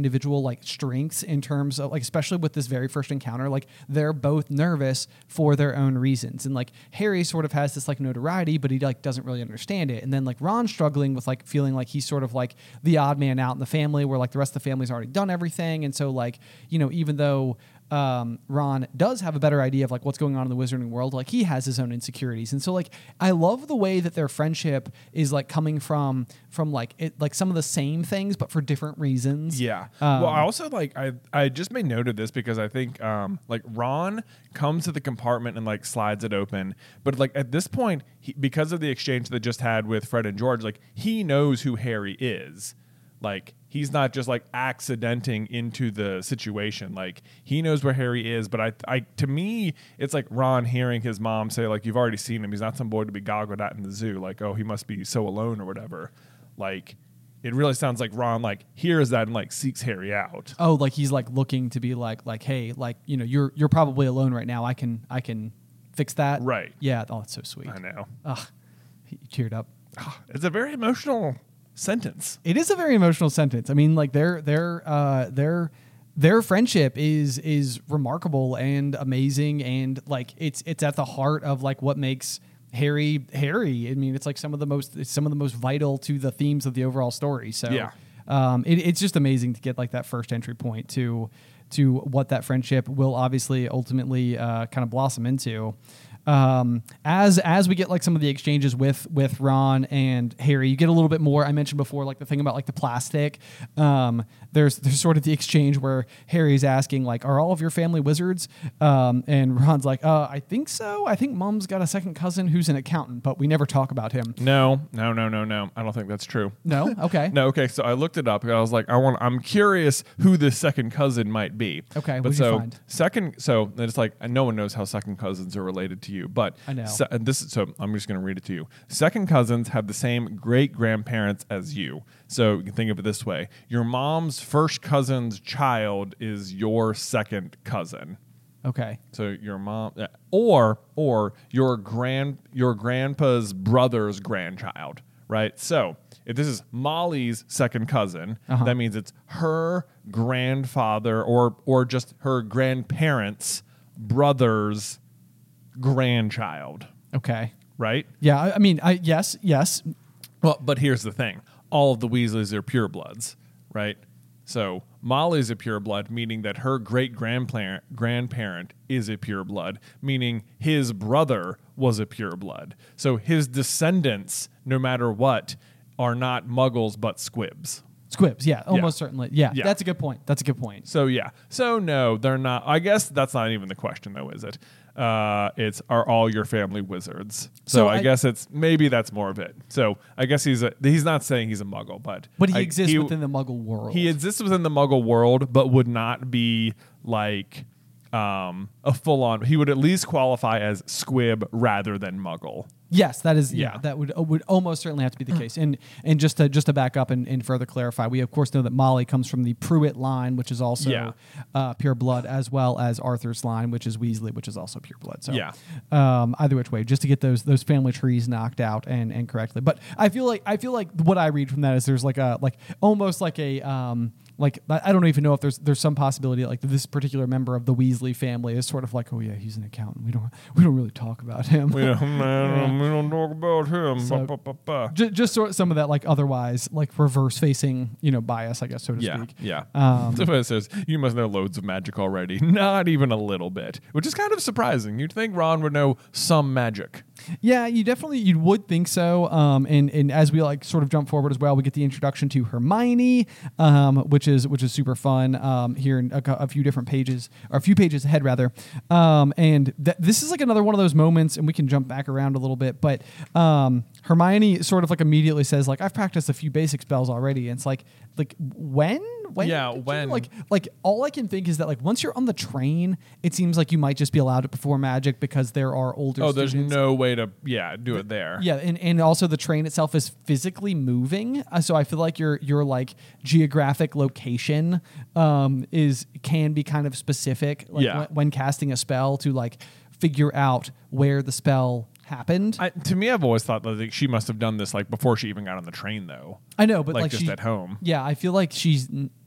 like strengths in terms of like, especially with this very first encounter, like they're both nervous for their own reasons. And like Harry sort of has this like notoriety, but he like doesn't really understand it. And then like Ron's struggling with like feeling like he's sort of like the odd man out in the family where like the rest of the family's already done everything. And so like, you know, even though Um, Ron does have a better idea of like what's going on in the wizarding world, like he has his own insecurities. And so like I love the way that their friendship is like coming from from like it like some of the same things but for different reasons. Yeah. Um, well, I also like I I just made note of this because I think um like Ron comes to the compartment and like slides it open, but like at this point he, because of the exchange they just had with Fred and George, like he knows who Harry is. Like he's not just like accidenting into the situation. Like he knows where Harry is. But I, I, to me, it's like Ron hearing his mom say, like, you've already seen him. He's not some boy to be goggled at in the zoo. Like, oh, he must be so alone or whatever. Like, it really sounds like Ron like hears that and like seeks Harry out. Oh, like he's like looking to be like like hey, like you know you're you're probably alone right now. I can I can fix that. Right. Yeah. Oh, it's so sweet. I know. Ugh, he teared up. It's a very emotional sentence. It is a very emotional sentence. I mean, like their their uh, their their friendship is is remarkable and amazing, and like it's it's at the heart of like what makes Harry Harry. I mean, it's like some of the most it's some of the most vital to the themes of the overall story. So Yeah. um, it, it's just amazing to get like that first entry point to to what that friendship will obviously ultimately uh, kind of blossom into. Um, as as we get like some of the exchanges with with Ron and Harry, you get a little bit more. I mentioned before, like the thing about like the plastic. Um, there's there's sort of the exchange where Harry's asking like, "Are all of your family wizards?" Um, and Ron's like, "Uh, I think so. I think Mom's got a second cousin who's an accountant, but we never talk about him." No, no, no, no, no. I don't think that's true. No, okay, No, okay. So I looked it up and I was like, I want. I'm curious who this second cousin might be. Okay, but what'd you so find? second. So it's like no one knows how second cousins are related to you, but I know. Se- and this is so. I'm just going to read it to you. Second cousins have the same great grandparents as you. So you can think of it this way: your mom's first cousin's child is your second cousin. okay, So your mom, uh, or or your grand your grandpa's brother's grandchild, right? So if this is Molly's second cousin, Uh-huh. that means it's her grandfather or or just her grandparents' brother's grandchild, okay. right? Yeah, I, I mean, I yes, yes. Well, but here's the thing: all of the Weasleys are purebloods, right? So Molly's a pureblood, meaning that her great grandparent grandparent is a pureblood, meaning his brother was a pureblood. So his descendants, no matter what, are not Muggles but Squibs. Squibs, yeah, almost certainly. Yeah, Yeah. that's a good point. That's a good point. So yeah, so no, they're not. I guess that's not even the question, though, is it? Uh, it's are all your family wizards? So, So I, I- guess it's maybe that's more of it. So I guess he's a, he's not saying he's a Muggle, but But he I- exists within the Muggle world. He exists within the Muggle world, but would not be like um, a full on. He would at least qualify as Squib rather than Muggle. Yes, that is. Yeah, Yeah. that would uh, would almost certainly have to be the case. And and just to just to back up and, and further clarify, we of course know that Molly comes from the Pruitt line, which is also Yeah. uh, pure blood, as well as Arthur's line, which is Weasley, which is also pure blood. So Yeah. um, either which way, just to get those those family trees knocked out and, and correctly. But I feel like I feel like what I read from that is there's like a like almost like a um, like I don't even know if there's there's some possibility like this particular member of the Weasley family is sort of like, oh yeah, he's an accountant. We don't we don't really talk about him. We don't, man, we don't talk about him. So- Ba, ba, ba, ba. Just, just sort of some of that like otherwise like reverse facing, you know, bias, I guess, so to Yeah, speak. yeah. Um, So it says you must know loads of magic already. Not even a little bit, which is kind of surprising. You'd think Ron would know some magic. Yeah, you definitely you would think so. Um, and and as we like sort of jump forward as well, we get the introduction to Hermione, um, which is which is super fun. Um, here in a, cou- a few different pages or a few pages ahead rather. Um, and th- this is like another one of those moments, and we can jump back around a little bit, but um, Hermione sort of like immediately says like, I've practiced a few basic spells already. And it's like like when. When Yeah, did you- when? like like all I can think is that like once you're on the train, it seems like you might just be allowed to perform magic because there are older. Oh, there's students. no way to yeah do it there. Yeah, and, and also the train itself is physically moving, uh, so I feel like your your like geographic location um, is can be kind of specific. Like Yeah. when, when casting a spell to like figure out where the spell happened. I, I, to me, I've always thought that like, she must have done this like before she even got on the train, though. know, but like, like, just she, at home. Yeah, I feel like she's n-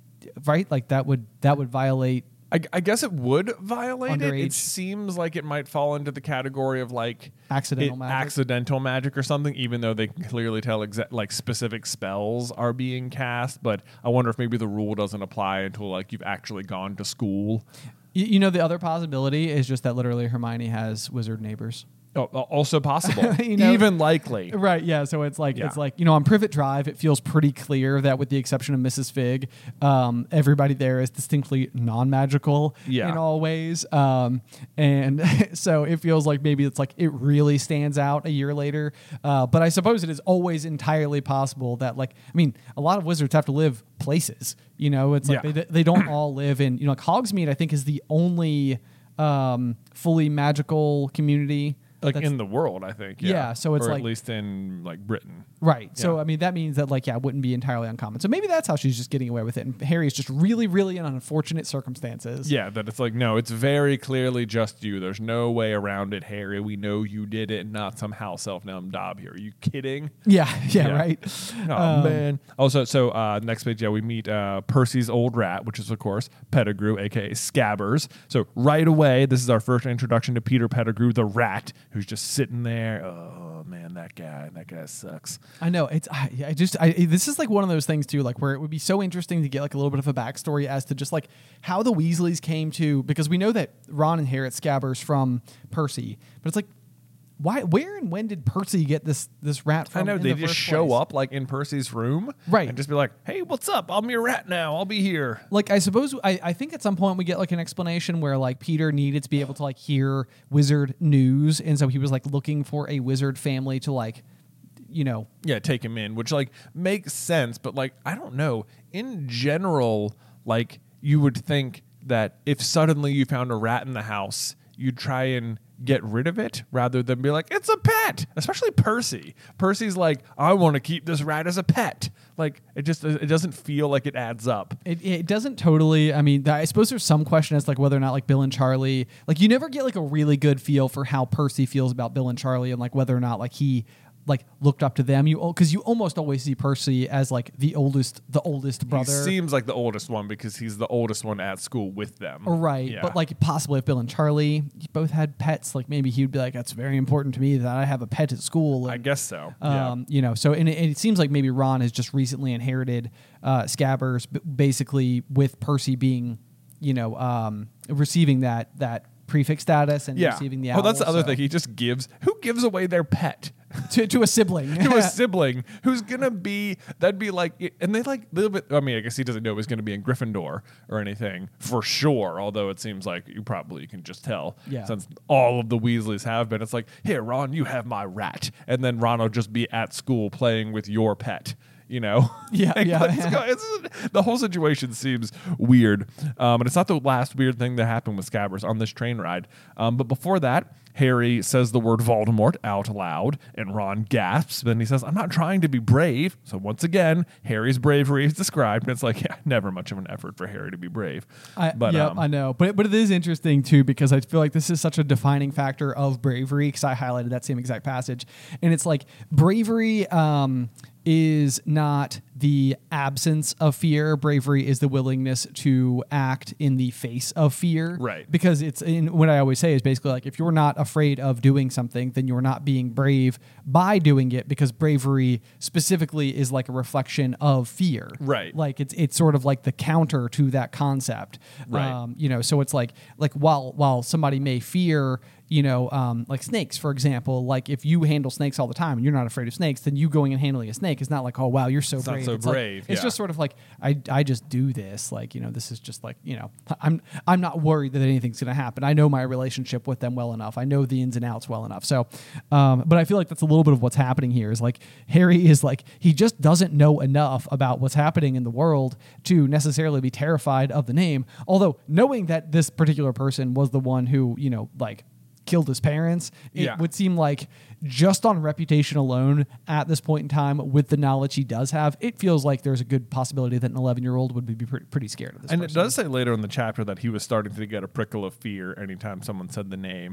right? Like that would that would violate. I, I guess it would violate it. It Underage. seems like it might fall into the category of like Accidental it- magic. accidental magic or something. Even though they can clearly tell exa- like specific spells are being cast, but I wonder if maybe the rule doesn't apply until like you've actually gone to school. You, you know, the other possibility is just that literally Hermione has wizard neighbors. Oh, also possible, You know- even likely. Right, yeah. So it's like Yeah. it's like you know on Privet Drive, it feels pretty clear that with the exception of Missus Fig, um, everybody there is distinctly non-magical Yeah. in all ways. Um, and so it feels like maybe it's like it really stands out a year later. Uh, but I suppose it is always entirely possible that like I mean a lot of wizards have to live places. You know, it's like Yeah. they they don't all live in you know like Hogsmeade. I think is the only um, fully magical community. Like that's- in the world, I think. Yeah, Yeah, so it's or like- at least in like Britain. Right. So, Yeah. I mean, that means that, like, yeah, it wouldn't be entirely uncommon. So maybe that's how she's just getting away with it. And Harry's just really, really in unfortunate circumstances. Yeah, that it's like, no, it's very clearly just you. There's no way around it, Harry. We know you did it, not some house elf named Dobby. Are you kidding? Yeah. Yeah. Yeah. Right. Oh, Um, man. Also, so uh, next page, yeah, we meet uh, Percy's old rat, which is, of course, Pettigrew, a k a. Scabbers. So right away, this is our first introduction to Peter Pettigrew, the rat, who's just sitting there. Oh, man, that guy. That guy sucks. I know it's. I, I just. I, this is like one of those things too, like where it would be so interesting to get like a little bit of a backstory as to just like how the Weasleys came to, because we know that Ron inherits Scabbers from Percy, but it's like, why? Where and when did Percy get this this rat from? I know, in they the just first show place? up like in Percy's room. Right. And just be like, hey, what's up? I'm your rat now. I'll be here. Like, I suppose I, I think at some point we get like an explanation where like Peter needed to be able to like hear wizard news, and so he was like looking for a wizard family to like, you know, Yeah, take him in, which like makes sense, but like I don't know. In general, like you would think that if suddenly you found a rat in the house, you'd try and get rid of it rather than be like, it's a pet. Especially Percy. Percy's like, I want to keep this rat as a pet. Like it just it doesn't feel like it adds up. it, it doesn't totally. I mean, I suppose there's some question as to like whether or not like Bill and Charlie, like you never get like a really good feel for how Percy feels about Bill and Charlie, and like whether or not like he like looked up to them. You because you almost always see Percy as like the oldest, the oldest brother. He seems like the oldest one because he's the oldest one at school with them. Right, Yeah. but like possibly if Bill and Charlie both had pets, like maybe he'd be like, "That's very important to me that I have a pet at school." I And, guess so. um, you know, so and it, it seems like maybe Ron has just recently inherited uh, Scabbers, b- basically with Percy being, you know, um, receiving that that prefix status and yeah. receiving the. Oh, that's the owl, other so- thing. He just gives. Who gives away their pet? to to a sibling. to a sibling who's gonna be that'd be like, and they like a little bit. I mean, I guess he doesn't know he's gonna be in Gryffindor or anything for sure. Although it seems like you probably can just tell, Yeah. since all of the Weasleys have been. It's like, here, Ron, you have my rat, and then Ron will just be at school playing with your pet. You know, Yeah, Like, yeah. let's go. It's, the whole situation seems weird, um, and it's not the last weird thing that happened with Scabbers on this train ride. Um, but before that, Harry says the word Voldemort out loud, and Ron gasps. Then he says, "I'm not trying to be brave." So once again, Harry's bravery is described, and it's like, yeah, never much of an effort for Harry to be brave. I, but yeah, um, I know, but but it is interesting too because I feel like this is such a defining factor of bravery because I highlighted that same exact passage, and it's like bravery um, is not the absence of fear. Bravery is the willingness to act in the face of fear. Right. Because it's in what I always say is basically like if you're not afraid of doing something, then you're not being brave by doing it because bravery specifically is like a reflection of fear. Right. Like it's it's sort of like the counter to that concept. Right. Um, you know, so it's like like while while somebody may fear, you know, um, like snakes, for example, like if you handle snakes all the time and you're not afraid of snakes, then you going and handling a snake is not like, oh wow, you're so It's not brave. so it's like- brave, it's yeah. just sort of like I I just do this. Like, you know, this is just like, you know, I'm I'm not worried that anything's gonna happen. I know my relationship with them well enough. I know the ins and outs well enough. So um, but I feel like that's a little bit of what's happening here is like Harry is like he just doesn't know enough about what's happening in the world to necessarily be terrified of the name. Although knowing that this particular person was the one who, you know, like killed his parents, it Yeah. would seem like just on reputation alone at this point in time with the knowledge he does have, it feels like there's a good possibility that an eleven year old would be pretty, pretty scared of this and person. it does say later in the chapter that he was starting to get a prickle of fear anytime someone said the name.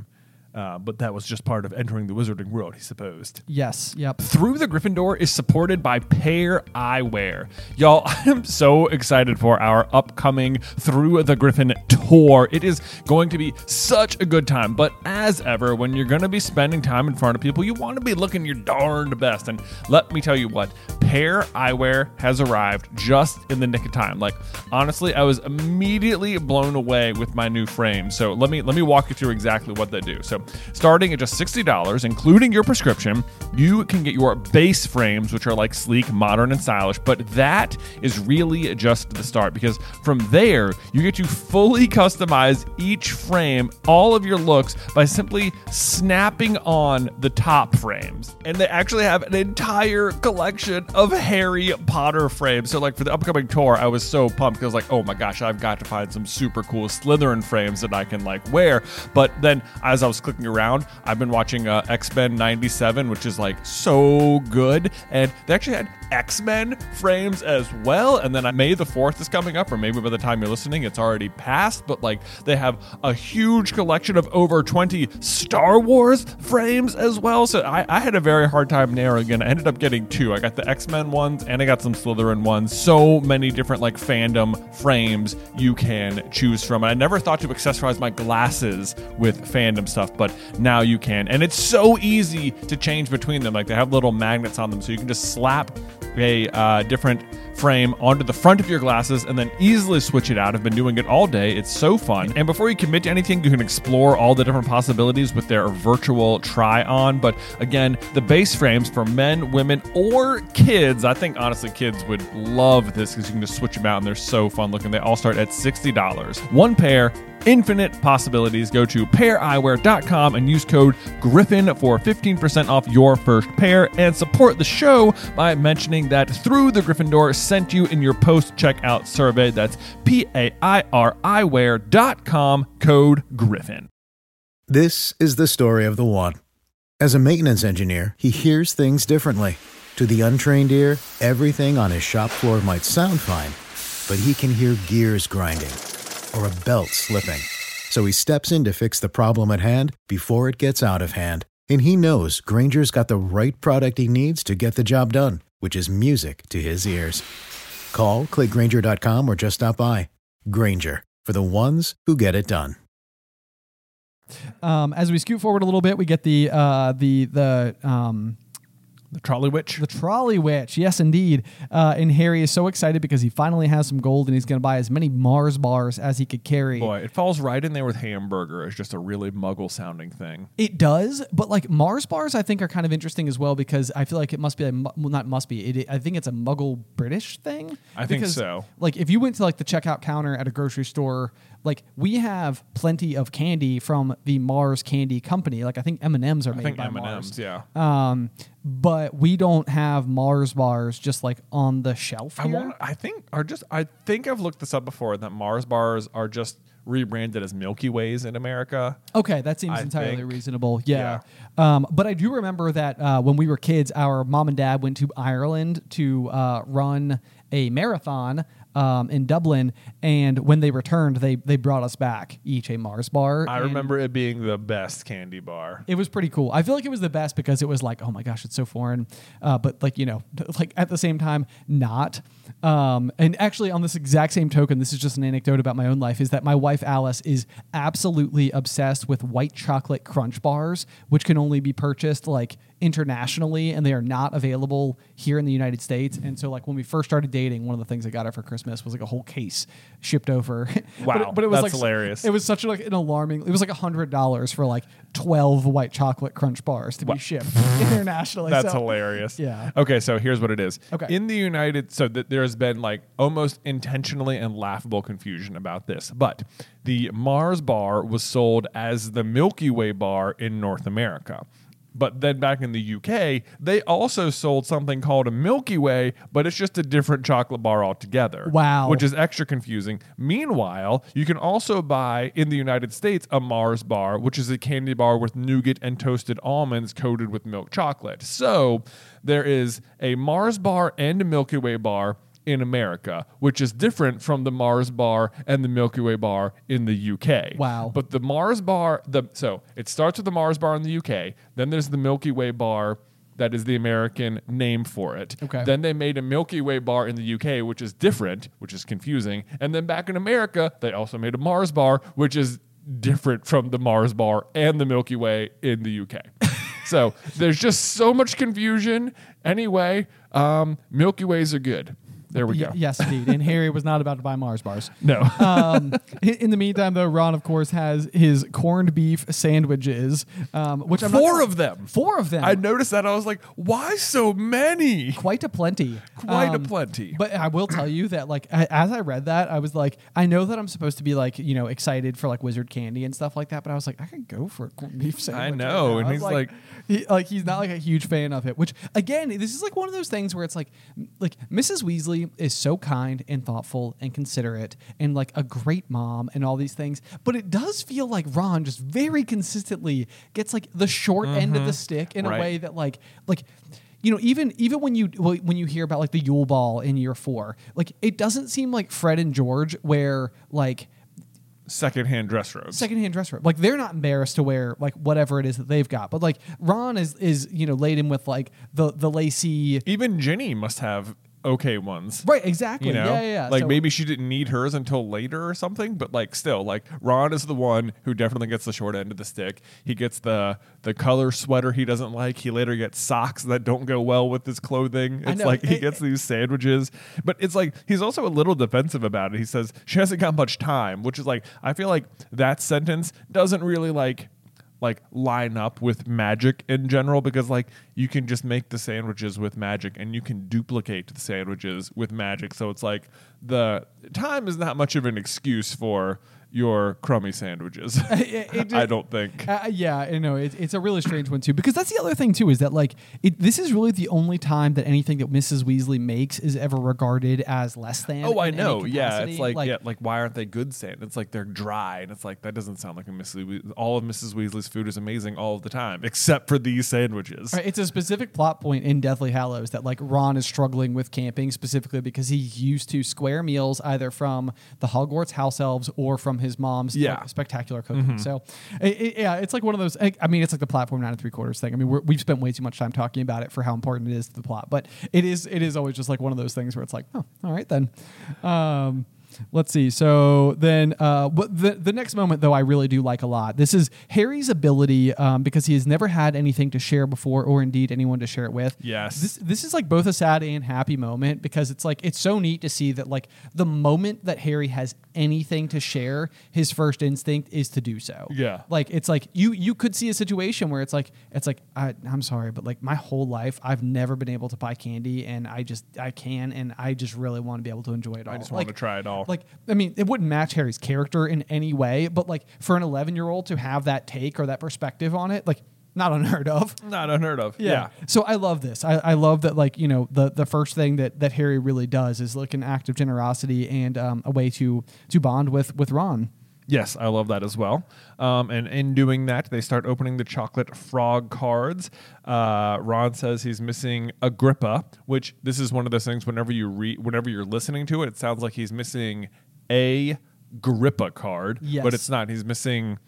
Uh, but that was just part of entering the wizarding world, he supposed. Yes. Yep. Through the Gryffindor is supported by Pair Eyewear. Y'all, I am so excited for our upcoming Through the Griffin tour. It is going to be such a good time. But as ever, when you're going to be spending time in front of people, you want to be looking your darned best. And let me tell you what, Pair Eyewear has arrived just in the nick of time. Like, honestly, I was immediately blown away with my new frame. So let me let me walk you through exactly what they do. So starting at just sixty dollars, including your prescription, you can get your base frames, which are like sleek, modern, and stylish. But that is really just the start, because from there, you get to fully customize each frame, all of your looks, by simply snapping on the top frames. And they actually have an entire collection of Harry Potter frames. So like for the upcoming tour, I was so pumped because I was like, oh my gosh, I've got to find some super cool Slytherin frames that I can like wear. But then as I was clicking around, I've been watching uh, X-Men ninety-seven, which is like so good, and they actually had X-Men frames as well. And then May the fourth is coming up, or maybe by the time you're listening it's already passed, but like they have a huge collection of over twenty Star Wars frames as well. So I, I had a very hard time narrowing in. I ended up getting two. I got the X-Men ones and I got some Slytherin ones. So many different like fandom frames you can choose from. And I never thought to accessorize my glasses with fandom stuff, but now you can. And it's so easy to change between them. Like they have little magnets on them, so you can just slap a uh, different frame onto the front of your glasses and then easily switch it out. I've been doing it all day. It's so fun. And before you commit to anything, you can explore all the different possibilities with their virtual try-on. But again, the base frames for men, women, or kids, I think honestly kids would love this because you can just switch them out and they're so fun looking. They all start at sixty dollars. One pair, infinite possibilities. Go to pair eyewear dot com and use code Griffin for fifteen percent off your first pair, and support the show by mentioning that Through the Gryffindor sent you in your post-checkout survey. That's P A I R eyewear dot com, code Griffin. This is the story of the one. As a maintenance engineer, he hears things differently. To the untrained ear, everything on his shop floor might sound fine, but he can hear gears grinding or a belt slipping. So he steps in to fix the problem at hand before it gets out of hand. And he knows Grainger's got the right product he needs to get the job done, which is music to his ears. Call, click Grainger dot com, or just stop by. Grainger, for the ones who get it done. Um, as we scoot forward a little bit, we get the uh, the the um, The Trolley Witch. The Trolley Witch, yes, indeed. Uh, and Harry is so excited because he finally has some gold and he's going to buy as many Mars bars as he could carry. Boy, it falls right in there with hamburger. It's just a really muggle-sounding thing. It does, but like Mars bars, I think are kind of interesting as well because I feel like it must be a mu- well, not must be. It, I think it's a Muggle British thing. I think because, so. Like if you went to like the checkout counter at a grocery store, like we have plenty of candy from the Mars Candy Company. Like I think M and M's are I made think by M and Mars. M's, yeah. Um, but we don't have Mars bars just like on the shelf I here. want. I think are just. I think I've looked this up before. That Mars bars are just rebranded as Milky Ways in America. Okay, that seems I entirely think. reasonable. Yeah. Um, but I do remember that uh, when we were kids, our mom and dad went to Ireland to uh, run a marathon um, in Dublin, and when they returned, they they brought us back each a Mars bar. I and remember it being the best candy bar. It was pretty cool. I feel like it was the best because it was like, oh my gosh, it's so foreign. Uh, but like, you know, like at the same time, not. Um, and actually on this exact same token, this is just an anecdote about my own life, is that my wife, Alice, is absolutely obsessed with white chocolate crunch bars, which can only be purchased like internationally and they are not available here in the United States. And so like when we first started dating, one of the things I got her for Christmas was like a whole case shipped over. Wow, but, it, but it was that's like, hilarious. It was such like an alarming, it was like a hundred dollars for like twelve white chocolate crunch bars to Wow. be shipped internationally. That's so, hilarious. Yeah. Okay, so here's what it is. Okay. In the United, so th- there's been like almost intentionally and laughable confusion about this, but the Mars bar was sold as the Milky Way bar in North America. But then back in the U K, they also sold something called a Milky Way, but it's just a different chocolate bar altogether. Wow. Which is extra confusing. Meanwhile, you can also buy in the United States a Mars bar, which is a candy bar with nougat and toasted almonds coated with milk chocolate. So there is a Mars bar and a Milky Way bar in America, which is different from the Mars bar and the Milky Way bar in the U K. Wow. But the Mars bar, the so it starts with the Mars bar in the U K, then there's the Milky Way bar that is the American name for it. Okay. Then they made a Milky Way bar in the U K, which is different, which is confusing. And then back in America, they also made a Mars bar, which is different from the Mars bar and the Milky Way in the U K. So there's just so much confusion. Anyway, um, Milky Ways are good. There we Y- go. yes, indeed. And Harry was not about to buy Mars bars. No. um, in in the meantime, though, Ron, of course, has his corned beef sandwiches, um, which I'm not Four gonna- of them. Four of them. I noticed that. I was like, why so many? Quite a plenty. Quite a Um, plenty. But I will tell you that, like, a- as I read that, I was like, I know that I'm supposed to be like, you know, excited for like Wizard candy and stuff like that. But I was like, I could go for a corned beef sandwich. know, right now. and I he's was like- he, like he's not like a huge fan of it. Which again, this is like one of those things where it's like, like Missus Weasley is so kind and thoughtful and considerate and like a great mom and all these things. But it does feel like Ron just very consistently gets like the short end of the stick in Right. a way that like like. You know, even even when you when you hear about like the Yule Ball in year four, like it doesn't seem like Fred and George where like Secondhand dress robes. secondhand dress robe, like they're not embarrassed to wear like whatever it is that they've got, but like Ron is is you know laden with like the the lacy. Even Ginny must have okay ones. Right, exactly. You know, yeah, yeah, yeah. like So- maybe she didn't need hers until later or something, but like still, like Ron is the one who definitely gets the short end of the stick. He gets the the color sweater he doesn't like. He later gets socks that don't go well with his clothing. I It's know. like he It- gets these sandwiches, but it's like he's also a little defensive about it. He says she hasn't got much time, which is like I feel like that sentence doesn't really like like line up with magic in general, because like you can just make the sandwiches with magic and you can duplicate the sandwiches with magic. So it's like the time is not much of an excuse for your crummy sandwiches. It- it I just- don't think. Uh, yeah, I know it, it's a really strange one too, because that's the other thing too is that like it, this is really the only time that anything that Missus Weasley makes is ever regarded as less than. Oh, I in any know. Yeah, capacity. it's like, yeah, like why aren't they good sand? It's like they're dry, and it's like that doesn't sound like a Missus We- all of Missus Weasley's food is amazing all of the time, except for these sandwiches. Right, it's a specific plot point in Deathly Hallows that like Ron is struggling with camping specifically because he's used to square meals either from the Hogwarts house elves or from his mom's Yeah. like, spectacular cooking. So it, it- yeah, it's like one of those. I I mean, it's like the platform nine and three quarters thing. I mean, we're, we've spent way too much time talking about it for how important it is to the plot, but it is it is always just like one of those things where it's like, oh, all right then. Um, Let's see. So then, uh, what the the next moment though, I really do like a lot. This is Harry's ability, um, because he has never had anything to share before, or indeed anyone to share it with. Yes. This this is like both a sad and happy moment, because it's like it's so neat to see that like the moment that Harry has anything to share, his first instinct is to do so. Yeah. Like it's like you you could see a situation where it's like it's like I, I'm sorry, but like my whole life I've never been able to buy candy, and I just I can, and I just really want to be able to enjoy it all. I just like, want to try it all. Like, I mean, it wouldn't match Harry's character in any way, but like for an eleven year old to have that take or that perspective on it, like not unheard of. Not unheard of. Yeah. So I love this. I, I love that, like, you know, the the first thing that, that Harry really does is like an act of generosity and um, a way to to bond with with Ron. Yes, I love that as well. Um, and in doing that, they start opening the chocolate frog cards. Uh, Ron says he's missing Agrippa, which this is one of those things. Whenever you read, whenever you're listening to it, it sounds like he's missing a Agrippa card, Yes. but it's not. He's missing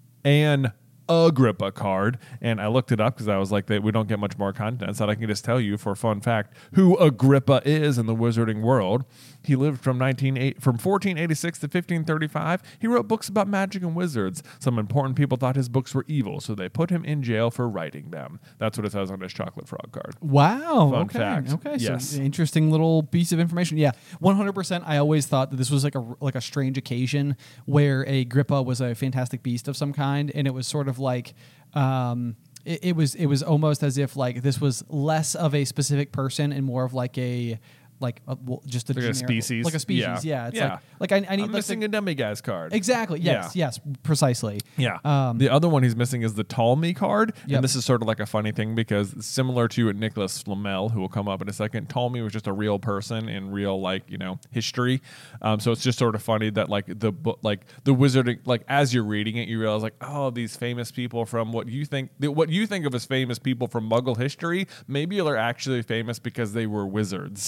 an Agrippa card, and I looked it up because I was like, that we don't get much more content, so I can just tell you for a fun fact who Agrippa is in the wizarding world. He lived from nineteen eight from fourteen eighty-six to fifteen thirty-five. He wrote books about magic and wizards. Some important people thought his books were evil, so they put him in jail for writing them. That's what it says on his chocolate frog card. Wow. Fun okay. fact. Okay. Yes. So interesting little piece of information. Yeah. one hundred percent. I always thought that this was like a like a strange occasion where a Agrippa was a fantastic beast of some kind, and it was sort of like um it, it was it was almost as if like this was less of a specific person and more of like a like a, well, just a, Like a generic- species. like a species. Yeah. Yeah. It's Yeah. like like I, I need I'm like missing the, a demiguise card. exactly. Yes. Yeah. Yes. Precisely. Yeah. Um, the other one he's missing is the Ptolemy card. Yep. And this is sort of like a funny thing because similar to Nicholas Flamel, who will come up in a second, Ptolemy was just a real person in real, like, you know, history. Um, so it's just sort of funny that like the book, like the wizarding, like as you're reading it, you realize like, oh, these famous people from what you think, what you think of as famous people from Muggle history, maybe they're actually famous because they were wizards. Yes.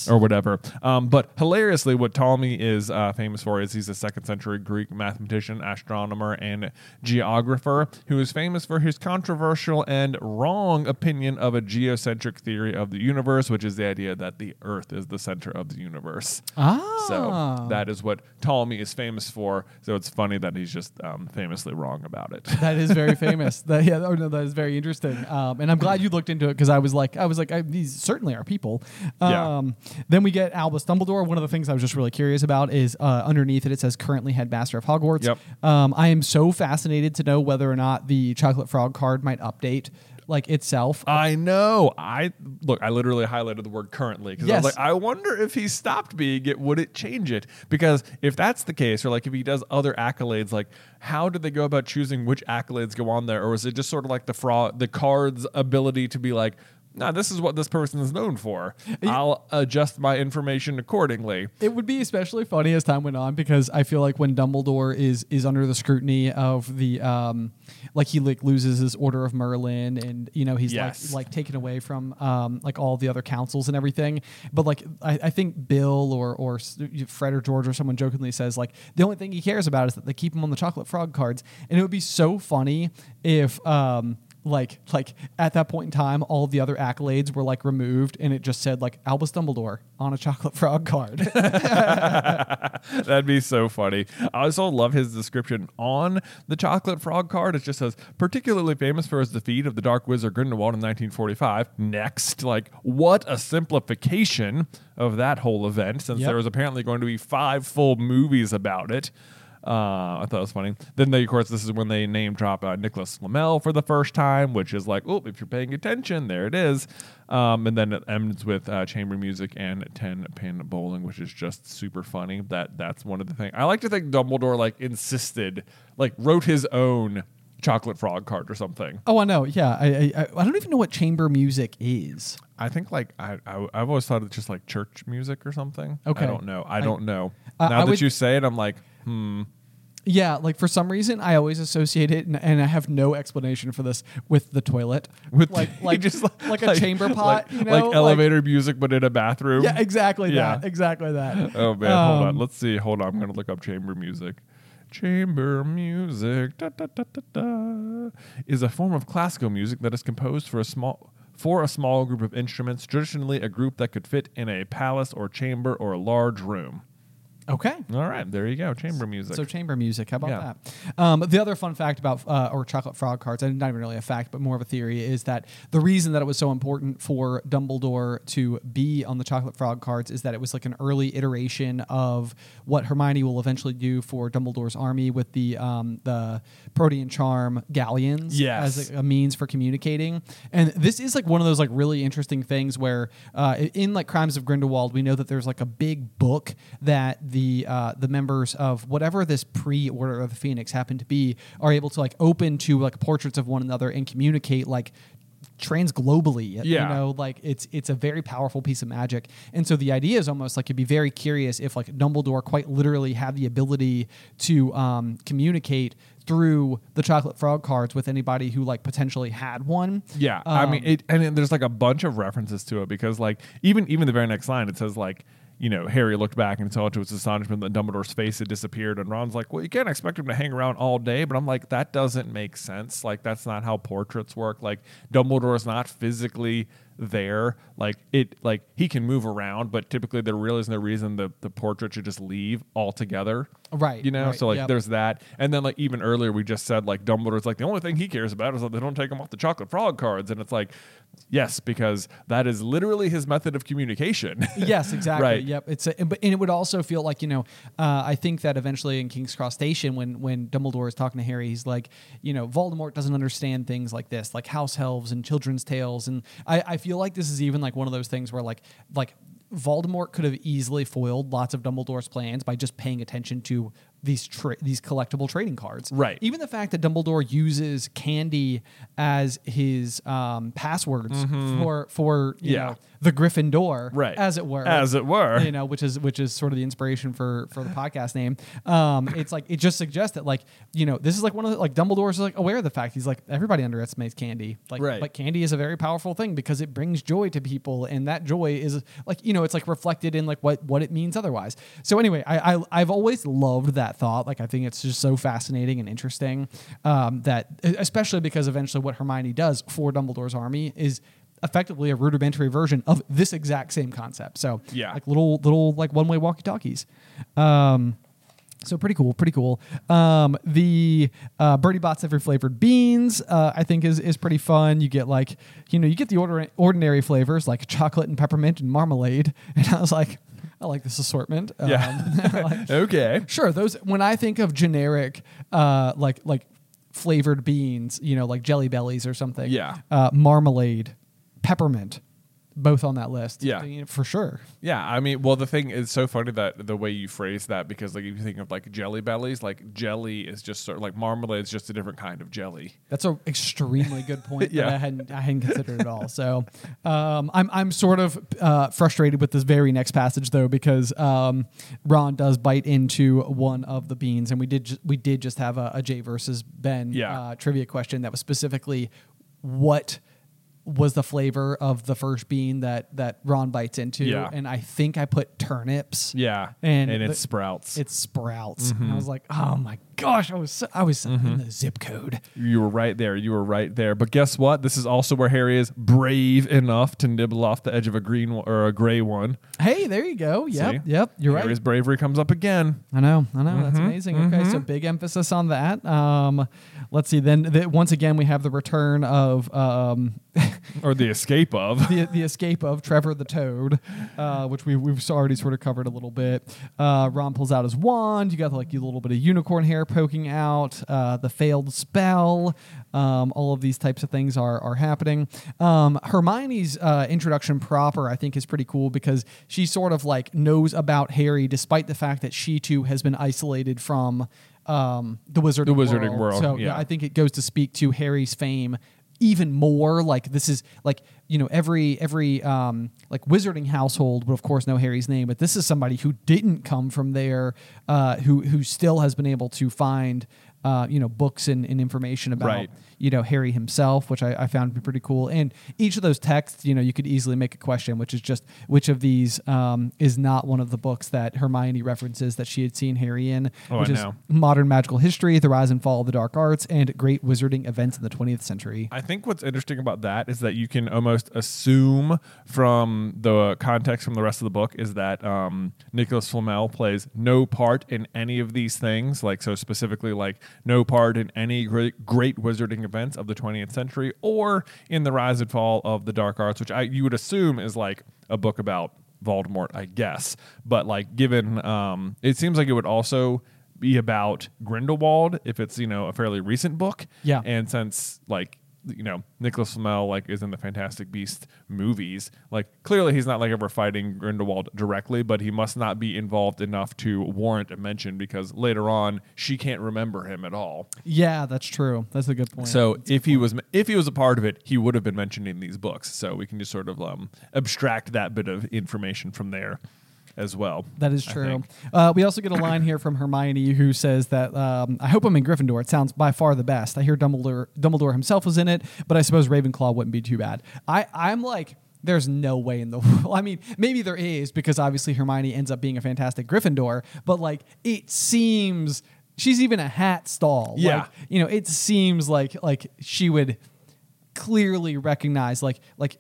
Yes. or whatever. Um, but hilariously, what Ptolemy is uh, famous for is he's a second century Greek mathematician, astronomer, and geographer who is famous for his controversial and wrong opinion of a geocentric theory of the universe, which is the idea that the Earth is the center of the universe. Ah. So that is what Ptolemy is famous for. So it's funny that he's just um, famously wrong about it. That is very famous. That, yeah, oh no, that is very interesting. Um, and I'm glad you looked into it because I was like, I was like, I, these certainly are people. Um, Yeah. Then we get Albus Dumbledore. One of the things I was just really curious about is uh, underneath it, it says currently headmaster of Hogwarts. Yep. Um, I am so fascinated to know whether or not the Chocolate Frog card might update like itself. I know. I look. I literally highlighted the word currently because I Yes. was like, I wonder if he stopped being it, would it change it? Because if that's the case, or like if he does other accolades, like how did they go about choosing which accolades go on there, or is it just sort of like the fraud, the card's ability to be like, nah, this is what this person is known for. I'll adjust my information accordingly. It would be especially funny as time went on because I feel like when Dumbledore is is under the scrutiny of the um like he like loses his Order of Merlin and you know he's Yes. like like taken away from um like all the other councils and everything. But like I, I think Bill or or Fred or George or someone jokingly says like the only thing he cares about is that they keep him on the Chocolate Frog cards, and it would be so funny if um. Like, like at that point in time, all of the other accolades were like removed, and it just said like Albus Dumbledore on a Chocolate Frog card. That'd be so funny. I also love his description on the Chocolate Frog card. It just says, particularly famous for his defeat of the Dark Wizard Grindelwald in nineteen forty-five. Next, like, what a simplification of that whole event, since Yep. there was apparently going to be five full movies about it. Uh, I thought it was funny. Then, they, of course, this is when they name drop uh, Nicholas Flamel for the first time, which is like, oh, if you're paying attention, there it is. Um, and then it ends with uh, chamber music and ten-pin bowling, which is just super funny. That That's one of the things. I like to think Dumbledore, like, insisted, like, wrote his own Chocolate Frog card or something. Oh, I know. Yeah, I, I I don't even know what chamber music is. I think, like, I, I, I've always thought it's just, like, church music or something. Okay. I don't know. I, don't know. uh, now I that would- you say it, I'm like, hmm. Yeah, like for some reason, I always associate it, and, and I have no explanation for this with the toilet, With like the- like just like, a chamber pot, like, you know, like elevator music, but in a bathroom. Yeah, exactly Yeah. that. Exactly that. Oh man, hold on. Um, Let's see. Hold on. I'm gonna look up chamber music. Chamber music da, da, da, da, da, is a form of classical music that is composed for a small for a small group of instruments, traditionally a group that could fit in a palace or chamber or a large room. Okay. All right, there you go. Chamber music. So chamber music, how about Yeah. that? Um, the other fun fact about uh, or Chocolate Frog cards, and not even really a fact, but more of a theory, is that the reason that it was so important for Dumbledore to be on the Chocolate Frog cards is that it was like an early iteration of what Hermione will eventually do for Dumbledore's army with the um, the Protean Charm galleons Yes. as a, a means for communicating. And this is like one of those like really interesting things where uh, in like Crimes of Grindelwald, we know that there's like a big book that the uh, the members of whatever this pre-Order of the Phoenix happen to be are able to like open to like portraits of one another and communicate like transglobally. Yeah. You know, like it's it's a very powerful piece of magic. And so the idea is almost like you'd be very curious if like Dumbledore quite literally had the ability to um, communicate through the Chocolate Frog cards with anybody who like potentially had one. Yeah, I mean, Um, it, and then there's like a bunch of references to it because, like, even even the very next line, it says like, you know, Harry looked back and saw to his astonishment that Dumbledore's face had disappeared, and Ron's like, well, you can't expect him to hang around all day, but I'm like, that doesn't make sense. Like, that's not how portraits work. Like, Dumbledore is not physically there. Like it, like he can move around, but typically there really is no reason the the portrait should just leave altogether. Right, You know, right, so like yep. there's that. And then like even earlier we just said like Dumbledore's like the only thing he cares about is that they don't take him off the Chocolate Frog cards. And it's like, yes, because that is literally his method of communication. Yes, exactly. Right. Yep. It's a, but and it would also feel like you know, uh, I think that eventually in King's Cross Station, when when Dumbledore is talking to Harry, he's like, you know, Voldemort doesn't understand things like this, like house elves and children's tales, and I, I feel like this is even like one of those things where like like Voldemort could have easily foiled lots of Dumbledore's plans by just paying attention to these tra- these collectible trading cards. Right. Even the fact that Dumbledore uses candy as his um, passwords mm-hmm. for for you yeah. know, the Gryffindor, right. as it were, as it were, you know, which is which is sort of the inspiration for for the podcast name. Um, it's like it just suggests that like you know this is like one of the, like Dumbledore's like aware of the fact he's like everybody underestimates candy, like right. but candy is a very powerful thing because it brings joy to people, and that joy is like you know it's like reflected in like what what it means otherwise. So anyway, I, I I've always loved that thought. Like I think it's just so fascinating and interesting um, that especially because eventually what Hermione does for Dumbledore's army is effectively a rudimentary version of this exact same concept. So yeah, like little little like one way walkie talkies. Um, So pretty cool, pretty cool. Um, the uh, Bertie Bott's every flavored beans, uh, I think is is pretty fun. You get like, you know, you get the order, ordinary flavors like chocolate and peppermint and marmalade. And I was like, I like this assortment. Yeah. Um, like, okay. Sure. Those when I think of generic, uh, like like flavored beans, you know, like Jelly Bellies or something. Yeah. Uh, marmalade, peppermint. Both on that list. Yeah. For sure. Yeah. I mean, well, the thing is so funny that the way you phrase that, because like if you think of like Jelly Bellies, like jelly is just sort of like marmalade is just a different kind of jelly. That's an extremely good point yeah. that I hadn't I hadn't considered at all. So um, I'm I'm sort of uh, frustrated with this very next passage though, because um, Ron does bite into one of the beans, and we did ju- we did just have a, a Jay versus Ben yeah. uh, trivia question that was specifically what was the flavor of the first bean that that Ron bites into, yeah. and I think I put turnips. Yeah, and, and it's the, sprouts. It's sprouts. Mm-hmm. And I was like, oh my gosh, I was so, I was mm-hmm. in the zip code. You were right there. You were right there. But guess what? This is also where Harry is brave enough to nibble off the edge of a green one, or a gray one. Hey, there you go. Yep, See? yep. You're Harry's right. bravery comes up again. I know, I know. Mm-hmm. That's amazing. Mm-hmm. Okay, so big emphasis on that. Um, let's see. Then the, once again, we have the return of um, or the escape of the the escape of Trevor the Toad, uh, which we we've already sort of covered a little bit. Uh, Ron pulls out his wand. You got like a little bit of unicorn hair poking out. Uh, the failed spell. Um, all of these types of things are are happening. Um, Hermione's uh, introduction proper, I think, is pretty cool because she sort of like knows about Harry, despite the fact that she too has been isolated from um, the wizarding the wizarding world. world. So yeah. I think it goes to speak to Harry's fame even more. Like this is like, you know, every every um, like wizarding household would of course know Harry's name, but this is somebody who didn't come from there, uh, who who still has been able to find uh, you know books and, and information about right. you know Harry himself, which I, I found to be pretty cool. And each of those texts, you know, you could easily make a question, which is just which of these um, is not one of the books that Hermione references that she had seen Harry in, oh, which I is know. Modern Magical History, The Rise and Fall of the Dark Arts, and Great Wizarding Events in the twentieth Century. I think what's interesting about that is that you can almost assume from the context from the rest of the book is that um, Nicholas Flamel plays no part in any of these things. Like, so specifically, like no part in any great, great wizarding events of the twentieth century or in the Rise and Fall of the Dark Arts, which I you would assume is like a book about Voldemort, I guess. But like, given um, it seems like it would also be about Grindelwald if it's, you know, a fairly recent book. Yeah. And since like, you know, Nicholas Flamel like is in the Fantastic Beasts movies, like clearly he's not like ever fighting Grindelwald directly, but he must not be involved enough to warrant a mention because later on she can't remember him at all. Yeah, that's true. That's a good point. So That's a if good he point. was if he was a part of it, he would have been mentioned in these books. So we can just sort of um, abstract that bit of information from there as well. That is I true. think. Uh, we also get a line here from Hermione who says that, um, I hope I'm in Gryffindor. It sounds by far the best. I hear Dumbledore Dumbledore himself was in it, but I suppose Ravenclaw wouldn't be too bad. I, I'm like, there's no way in the world. I mean, maybe there is because obviously Hermione ends up being a fantastic Gryffindor, but like it seems she's even a hat stall. Yeah. Like, you know, it seems like like she would clearly recognize like like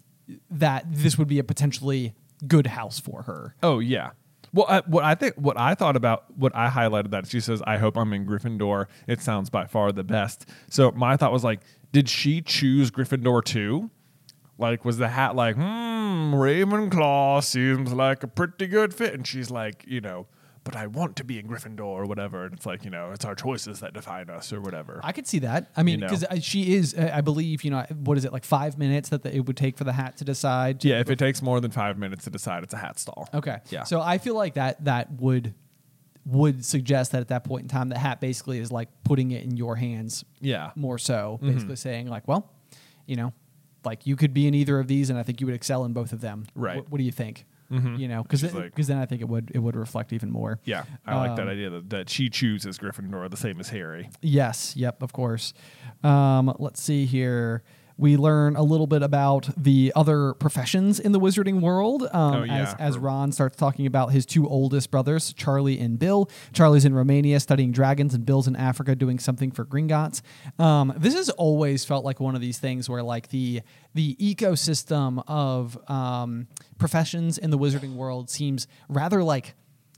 that this would be a potentially good house for her. Oh yeah. Well, I, what I think, what I thought about, what I highlighted that she says, "I hope I'm in Gryffindor." It sounds by far the best. So my thought was like, did she choose Gryffindor too? Like, was the hat like, hmm, Ravenclaw seems like a pretty good fit, and she's like, you know, but I want to be in Gryffindor or whatever. And it's like, you know, it's our choices that define us or whatever. I could see that. I mean, You know. because she is, uh, I believe, you know, what is it, like five minutes that the, it would take for the hat to decide? Yeah, if it takes more than five minutes to decide, it's a hat stall. Okay. Yeah. So I feel like that that would would suggest that at that point in time, the hat basically is like putting it in your hands. Yeah. More so, basically saying like, well, you know, like you could be in either of these, and I think you would excel in both of them. Right. What, what do you think? Mhm. You know, because She's because like- then I think it would it would reflect even more. Yeah, I like that Um, idea that, that she chooses Gryffindor the same as Harry. Yes. Yep. Of course. Um, let's see here. We learn a little bit about the other professions in the wizarding world um, Oh, yeah, as, as for- Ron starts talking about his two oldest brothers, Charlie and Bill. Charlie's in Romania studying dragons, and Bill's in Africa doing something for Gringotts. Um, this has always felt like one of these things where like the the ecosystem of um, professions in the wizarding world seems rather like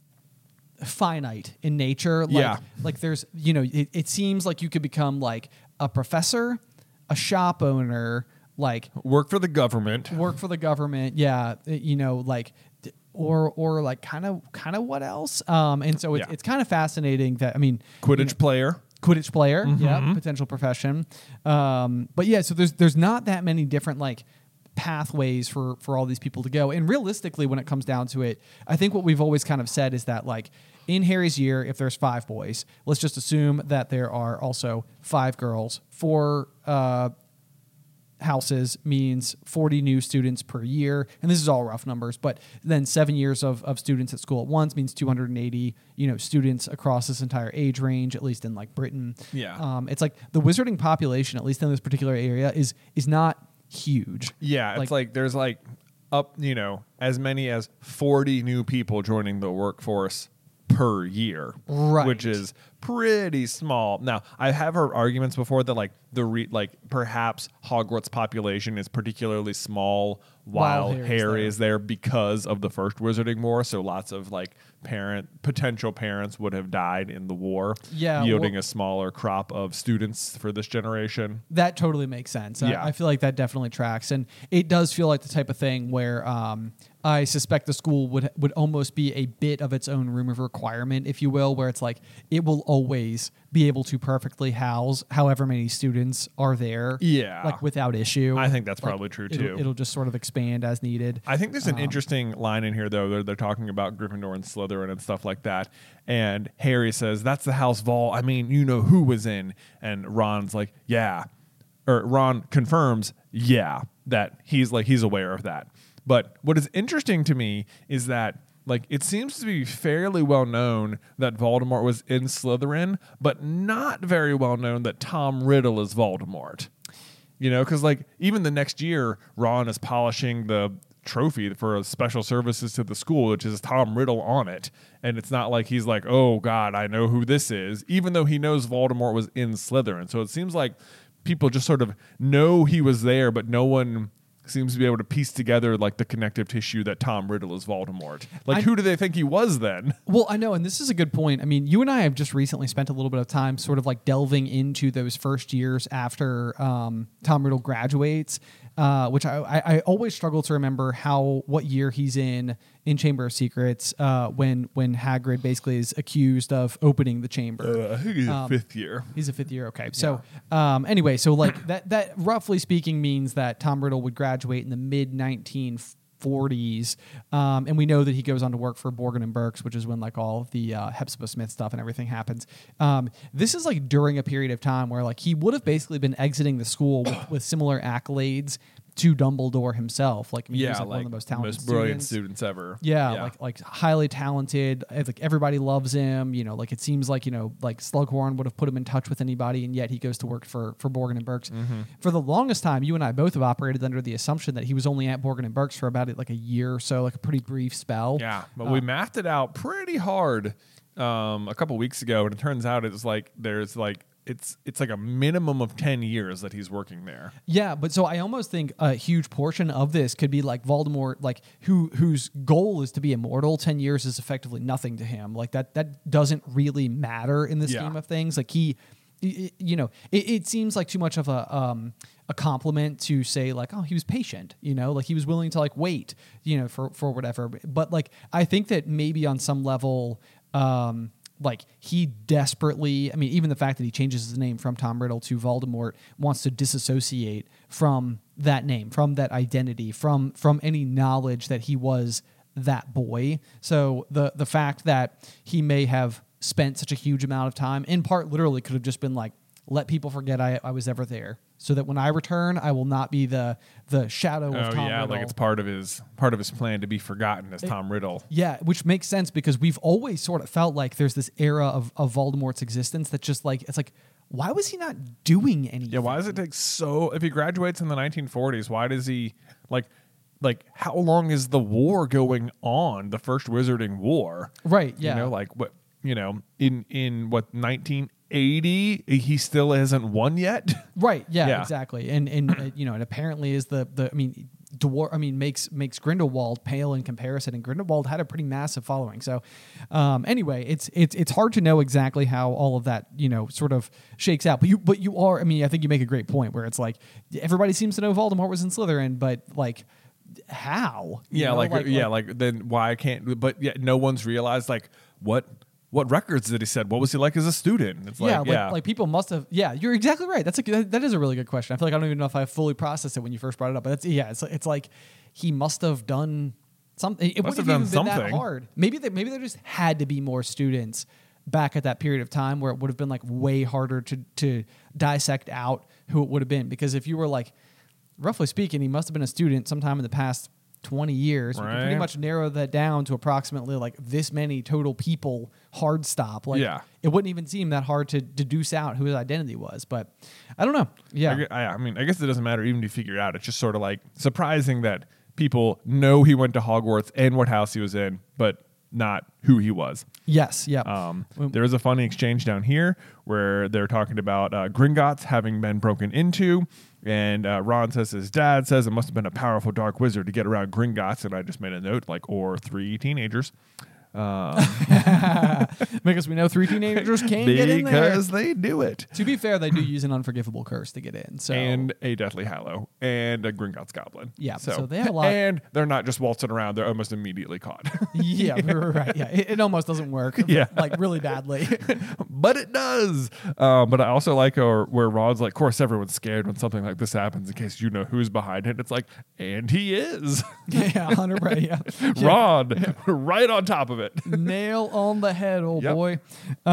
finite in nature. Like, Yeah. like there's, you know, it, it seems like you could become like a professor, a shop owner, like Work for the government. work for the government. Yeah. it- You know, like, d- or, or like kind of, kind of what else? Um, and so it's, Yeah. it's kind of fascinating that, I mean, Quidditch player. Quidditch player, yeah, Mm-hmm. potential profession. Um, but yeah, so there's there's not that many different like pathways for for all these people to go. And realistically, when it comes down to it, I think what we've always kind of said is that like in Harry's year, if there's five boys, let's just assume that there are also five girls. Four uh, houses means forty new students per year, and this is all rough numbers, but then seven years of, of students at school at once means two hundred eighty, you know, students across this entire age range, at least in like Britain. Yeah. Um, it's like the wizarding population, at least in this particular area, is is not huge. Yeah, it's like there's like up, you know, as many as forty new people joining the workforce per year, Right. which is pretty small. Now, I have heard arguments before that like the re- like perhaps Hogwarts population is particularly small while, While Harry's Harry there. is there because of the first Wizarding War. So lots of like parent potential parents would have died in the war, Yeah, yielding well- a smaller crop of students for this generation. That totally makes sense. I- Yeah. I, feel like that definitely tracks, and it does feel like the type of thing where um, I suspect the school would would almost be a bit of its own room of requirement, if you will, where it's like it will always be able to perfectly house however many students are there, Yeah. like without issue. I think that's Like, probably true, it'll- too. It'll just sort of expand as needed. I think there's an Um, interesting line in here, though. They're, they're talking about Gryffindor and Slytherin and stuff like that. And Harry says, that's the house Vol. I mean, you know who was in. And Ron's like, yeah. Or Ron confirms, yeah, that he's like, he's aware of that. But what is interesting to me is that like it seems to be fairly well known that Voldemort was in Slytherin, but not very well known that Tom Riddle is Voldemort. You know, because like even the next year, Ron is polishing the trophy for special services to the school, which is Tom Riddle on it. And it's not like he's like, oh, God, I know who this is, even though he knows Voldemort was in Slytherin. So it seems like people just sort of know he was there, but no one seems to be able to piece together like the connective tissue that Tom Riddle is Voldemort. Like, I- who do they think he was then? Well, I know, and this is a good point. I mean, you and I have just recently spent a little bit of time sort of like delving into those first years after um, Tom Riddle graduates, uh, which I, I, I always struggle to remember how what year he's in in Chamber of Secrets uh, when when Hagrid basically is accused of opening the chamber. Uh, I think he's Um, fifth year. He's a fifth year. Okay. So, um, anyway, so like that, that roughly speaking means that Tom Riddle would graduate in the mid nineteen forties. Um, and we know that he goes on to work for Borgin and Burkes, which is when like all of the uh, Hepzibah Smith stuff and everything happens. Um, this is like during a period of time where like he would have basically been exiting the school with, with similar accolades to Dumbledore himself. Like, I mean, he Yeah, was like, like one of the most talented most brilliant students. students ever. Yeah, like like highly talented. uh, Like everybody loves him. You know, like it seems like you know, like Slughorn would have put him in touch with anybody, and yet he goes to work for for Borgin and Burkes. Mm-hmm. For the longest time, you and I both have operated under the assumption that he was only at Borgin and Burkes for about like a year or so, like a pretty brief spell. Yeah, but Uh, we mathed it out pretty hard um, a couple weeks ago, and it turns out it's like there's like it's it's like a minimum of ten years that he's working there. Yeah, but so I almost think a huge portion of this could be like Voldemort, like who whose goal is to be immortal. Ten years is effectively nothing to him. Like that that doesn't really matter in the Yeah. scheme of things. Like he, i- i- you know, it, it seems like too much of a um a compliment to say like, oh, he was patient. You know, like he was willing to like wait. You know, for for whatever. But like I think that maybe on some level. Um, Like he desperately, I mean, even the fact that he changes his name from Tom Riddle to Voldemort wants to disassociate from that name, from that identity, from from any knowledge that he was that boy. So the the fact that he may have spent such a huge amount of time, in part literally could have just been like, let people forget I, I was ever there, so that when I return, I will not be the the shadow of Oh Tom yeah, Riddle. like it's part of his part of his plan to be forgotten as Tom Riddle. Yeah, which makes sense because we've always sort of felt like there's this era of, of Voldemort's existence that just like, it's like, why was he not doing anything? Yeah, why does it take so? If he graduates in the nineteen forties, why does he like? Like, how long is the war going on? The first Wizarding War, Right, yeah. You know, like what? You know, in in what nineteen eighty, he still hasn't won yet. Right, yeah, Yeah. exactly. And and uh, you know, and apparently is the the I mean, Dwar- I mean makes makes Grindelwald pale in comparison, and Grindelwald had a pretty massive following. So um, anyway, it's it's it's hard to know exactly how all of that, you know, sort of shakes out. But you but you are I mean, I think you make a great point where it's like everybody seems to know Voldemort was in Slytherin, but like how? You Yeah, know, like, yeah, like, then why can't? But yeah, no one's realized like what what records did he set? What was he like as a student? It's yeah, like, like, yeah, like people must have. Yeah, you're exactly right. That's a that, that is a really good question. I feel like I don't even know if I fully processed it when you first brought it up. But that's yeah, it's it's like he must have done something. It Must wouldn't have have even done been that something. hard. Maybe there, maybe there just had to be more students back at that period of time where it would have been like way harder to to dissect out who it would have been, because if you were like, roughly speaking, he must have been a student sometime in the past twenty years. We can pretty Right. much narrow that down to approximately like this many total people, hard stop. Like, Yeah. it wouldn't even seem that hard to deduce out who his identity was. But I don't know. Yeah. I, gue- I, I mean, I guess it doesn't matter even to figure it out. It's just sort of like surprising that people know he went to Hogwarts and what house he was in, but not who he was. Yes. Yeah. Um, Well- there is a funny exchange down here where they're talking about uh, Gringotts having been broken into, and uh, Ron says his dad says it must have been a powerful dark wizard to get around Gringotts, and I just made a note like, or three teenagers. because we know three teenagers can get in there. Because they do it. To be fair, they do use an unforgivable curse to get in. So And a Deathly Hallow and a Gringotts Goblin. Yeah, so they have a lot- And they're not just waltzing around; they're almost immediately caught. yeah, right. Yeah, it, it almost doesn't work. Yeah. like really badly. But it does. Um, but I also like where, where Ron's like, of course, everyone's scared when something like this happens in case you know who's behind it. It's like, and he is. yeah, hundred right. Yeah, Ron, right on top of it. nail on the head, old Yep. boy.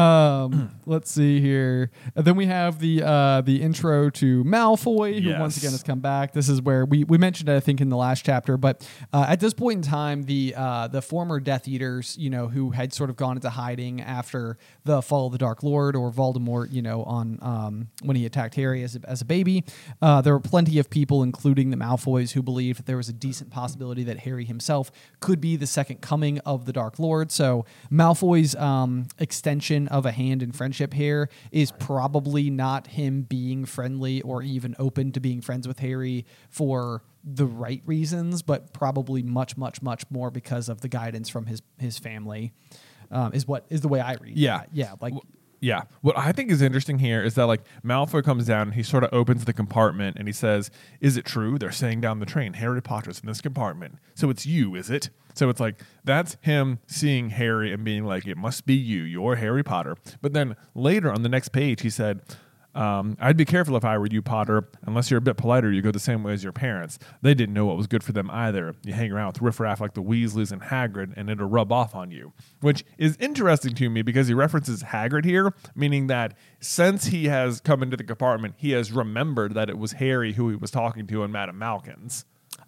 Um, let's see here. And then we have the uh, the intro to Malfoy, who Yes. once again has come back. This is where we, we mentioned it, I think, in the last chapter. But uh, at this point in time, the uh, the former Death Eaters, you know, who had sort of gone into hiding after the fall of the Dark Lord or Voldemort, you know, on um, when he attacked Harry as a, as a baby, uh, there were plenty of people, including the Malfoys, who believed that there was a decent possibility that Harry himself could be the second coming of the Dark Lord. So Malfoy's um, extension of a hand in friendship here is probably not him being friendly or even open to being friends with Harry for the right reasons, but probably much, much, much more because of the guidance from his his family. Um, is what is the way I read. Yeah. that. yeah, like Yeah. What I think is interesting here is that like Malfoy comes down and he sort of opens the compartment and he says, "Is it true? They're saying down the train, Harry Potter's in this compartment. So it's you, is it?" So it's like that's him seeing Harry and being like, "It must be you. You're Harry Potter." But then later on the next page, he said, Um, I'd be careful if I were you, Potter. Unless you're a bit politer, you go the same way as your parents. They didn't know what was good for them either. You hang around with riffraff like the Weasleys and Hagrid, and it'll rub off on you. Which is interesting to me because he references Hagrid here, meaning that since he has come into the compartment, he has remembered that it was Harry who he was talking to in Madame Malkin's.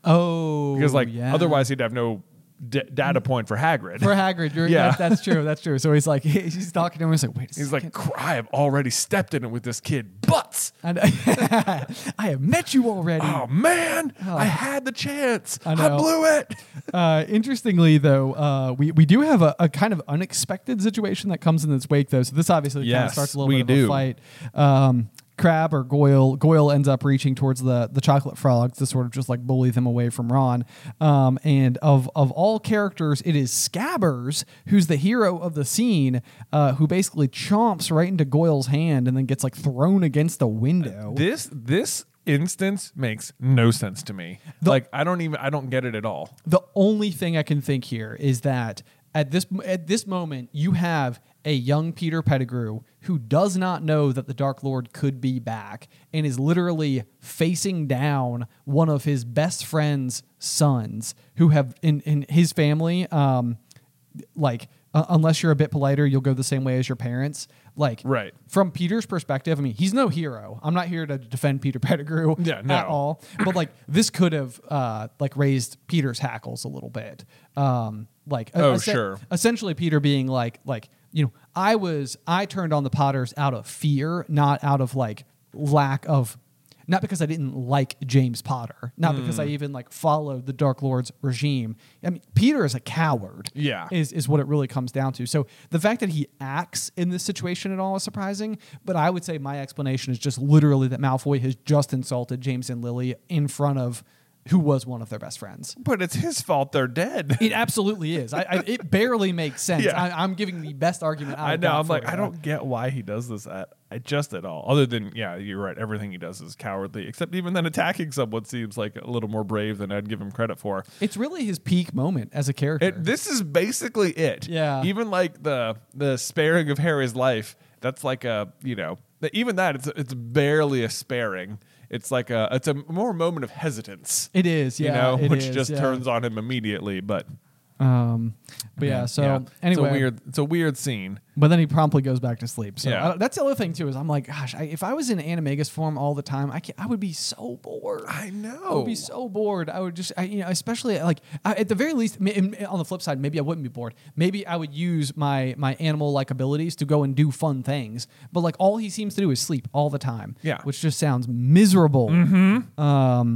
oh, Because like yeah. otherwise he'd have no d- data point for Hagrid. For Hagrid, you're, Yeah. that, that's true. That's true. So he's like, he's talking to him. He's like, wait a He's second. like, "Cr- I have already stepped in it with this kid, but And I have met you already. oh man, I had the chance. I I, know. blew it. Uh, interestingly, though, uh, we, we do have a, a kind of unexpected situation that comes in its wake, though. So this obviously kind of Yes, starts a little we bit of do. a fight. Um, Crab or Goyle, Goyle ends up reaching towards the the chocolate frogs to sort of just like bully them away from Ron. Um, and of of all characters, it is Scabbers who's the hero of the scene, uh, who basically chomps right into Goyle's hand and then gets like thrown against the window. This this instance makes no sense to me. like I don't even I don't get it at all. The only thing I can think here is that at this at this moment you have a young Peter Pettigrew who does not know that the Dark Lord could be back and is literally facing down one of his best friend's sons who have in, in his family, um, like, uh, unless you're a bit politer, you'll go the same way as your parents. Like, right. From Peter's perspective, I mean, he's no hero. I'm not here to defend Peter Pettigrew yeah, no. at all. But like, this could have uh, like raised Peter's hackles a little bit. Um, like, oh, es- sure. Essentially, Peter being like, like, you know, I was, I turned on the Potters out of fear, not out of like lack of. Not because I didn't like James Potter, not mm. because I even like followed the Dark Lord's regime. I mean, Peter is a coward. Yeah, is is what it really comes down to. So the fact that he acts in this situation at all is surprising. But I would say my explanation is just literally that Malfoy has just insulted James and Lily in front of who was one of their best friends. But it's his fault they're dead. It absolutely is. I, I, it barely makes sense. Yeah. I, I'm giving the best argument I've I know. got I'm for like, it. I don't get why he does this at, at just at all. Other than, yeah, you're right. Everything he does is cowardly. Except even then attacking someone seems like a little more brave than I'd give him credit for. It's really his peak moment as a character. It, this is basically it. Yeah. Even like the the sparing of Harry's life, that's like a, you know, even that, it's it's barely a sparing. It's like a, it's a more moment of hesitance. It is, yeah, you know, it which is, just yeah. turns on him immediately. But, um, but yeah. So yeah. anyway, it's a weird, it's a weird scene. But then he promptly goes back to sleep. So Yeah. I, that's the other thing too. Is I'm like, gosh, I, if I was in Animagus form all the time, I can, I would be so bored. I know. I would be so bored. I would just, I, you know, especially like I, at the very least. ma- in- On the flip side, maybe I wouldn't be bored. Maybe I would use my my animal like abilities to go and do fun things. But like all he seems to do is sleep all the time. Yeah. which just sounds miserable. Mm-hmm. Um.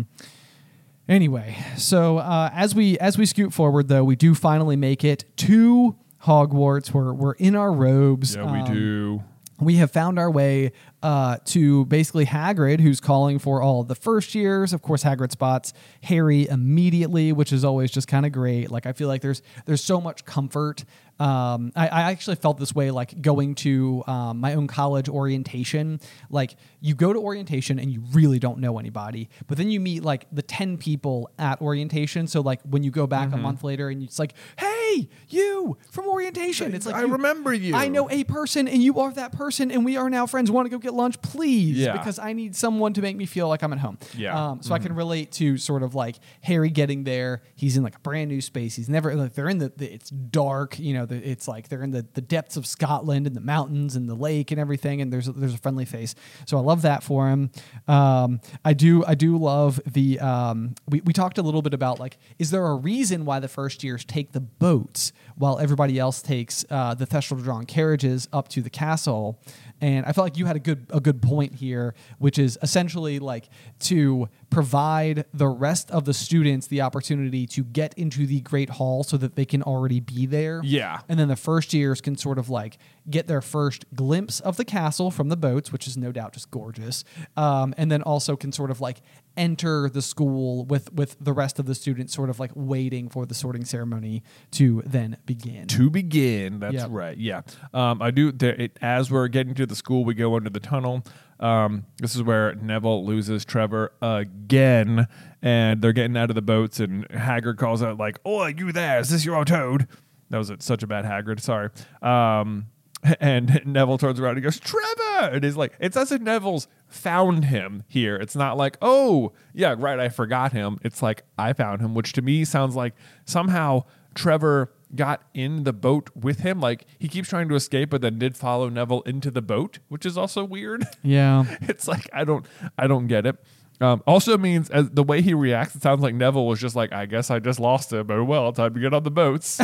Anyway, so uh, as we as we scoot forward, though, we do finally make it to Hogwarts. We're we're in our robes. Yeah, we Um, do. We have found our way uh, to basically Hagrid, who's calling for all of the first years. Of course, Hagrid spots Harry immediately, which is always just kind of great. Like I feel like there's there's so much comfort. Um, I, I actually felt this way, like going to um, my own college orientation. Like you go to orientation and you really don't know anybody, but then you meet like the ten people at orientation. So like when you go back Mm-hmm. a month later and it's like, hey, you from orientation. It's like I you- remember you. I know a person and you are that person and we are now friends. Want to go get lunch, please? Yeah. Because I need someone to make me feel like I'm at home. Yeah. Um, so I can relate to sort of like Harry getting there. He's in like a brand new space. He's never like they're in the, the it's dark. You know, the, it's like they're in the, the depths of Scotland and the mountains and the lake and everything. And there's a, there's a friendly face. So I love that for him. Um, I do I do love the um, we we talked a little bit about like is there a reason why the first years take the boats while everybody else takes uh, the Thestral drawn carriages up to the castle? And I felt like you had a good a good point here, which is essentially like to provide the rest of the students the opportunity to get into the Great Hall so that they can already be there. Yeah. And then the first years can sort of like get their first glimpse of the castle from the boats, which is no doubt just gorgeous. Um, and then also can sort of like enter the school with, with the rest of the students sort of like waiting for the sorting ceremony to then begin. To begin, that's Yep. right. Yeah, um, I do. There, it, as we're getting to the school, we go into the tunnel. Um, this is where Neville loses Trevor again, and they're getting out of the boats. And Hagrid calls out like, "Oh, you there? Is this your old Toad?" That was such a bad Hagrid. Sorry. Um, and Neville turns around and goes, "Trevor!" And he's like, it's as if Neville's found him here. It's not like, oh, yeah, right, I forgot him. It's like, I found him, which to me sounds like somehow Trevor got in the boat with him. Like, he keeps trying to escape, but then did follow Neville into the boat, which is also weird. Yeah. It's like, I don't, I don't get it. Um, also means as the way he reacts, it sounds like Neville was just like, I guess I just lost him. Oh, well, time to get on the boats.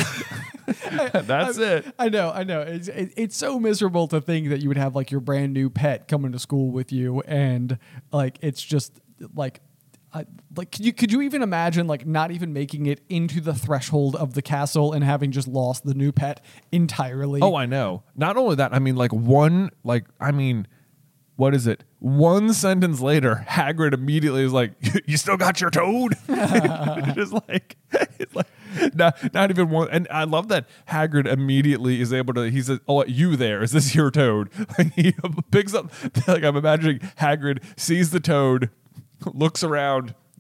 That's I, it. I know, I know. It's, it, it's so miserable to think that you would have like your brand new pet coming to school with you, and like it's just like, I, like could you could you even imagine like not even making it into the threshold of the castle and having just lost the new pet entirely? Oh, I know. Not only that, I mean, like one, like I mean. What is it? One sentence later, Hagrid immediately is like, "You still got your Toad?" Just like, it's like not, not even one. And I love that Hagrid immediately is able to. He says, "Oh, you there? Is this your Toad?" Like he picks up. Like I'm imagining Hagrid sees the Toad, looks around.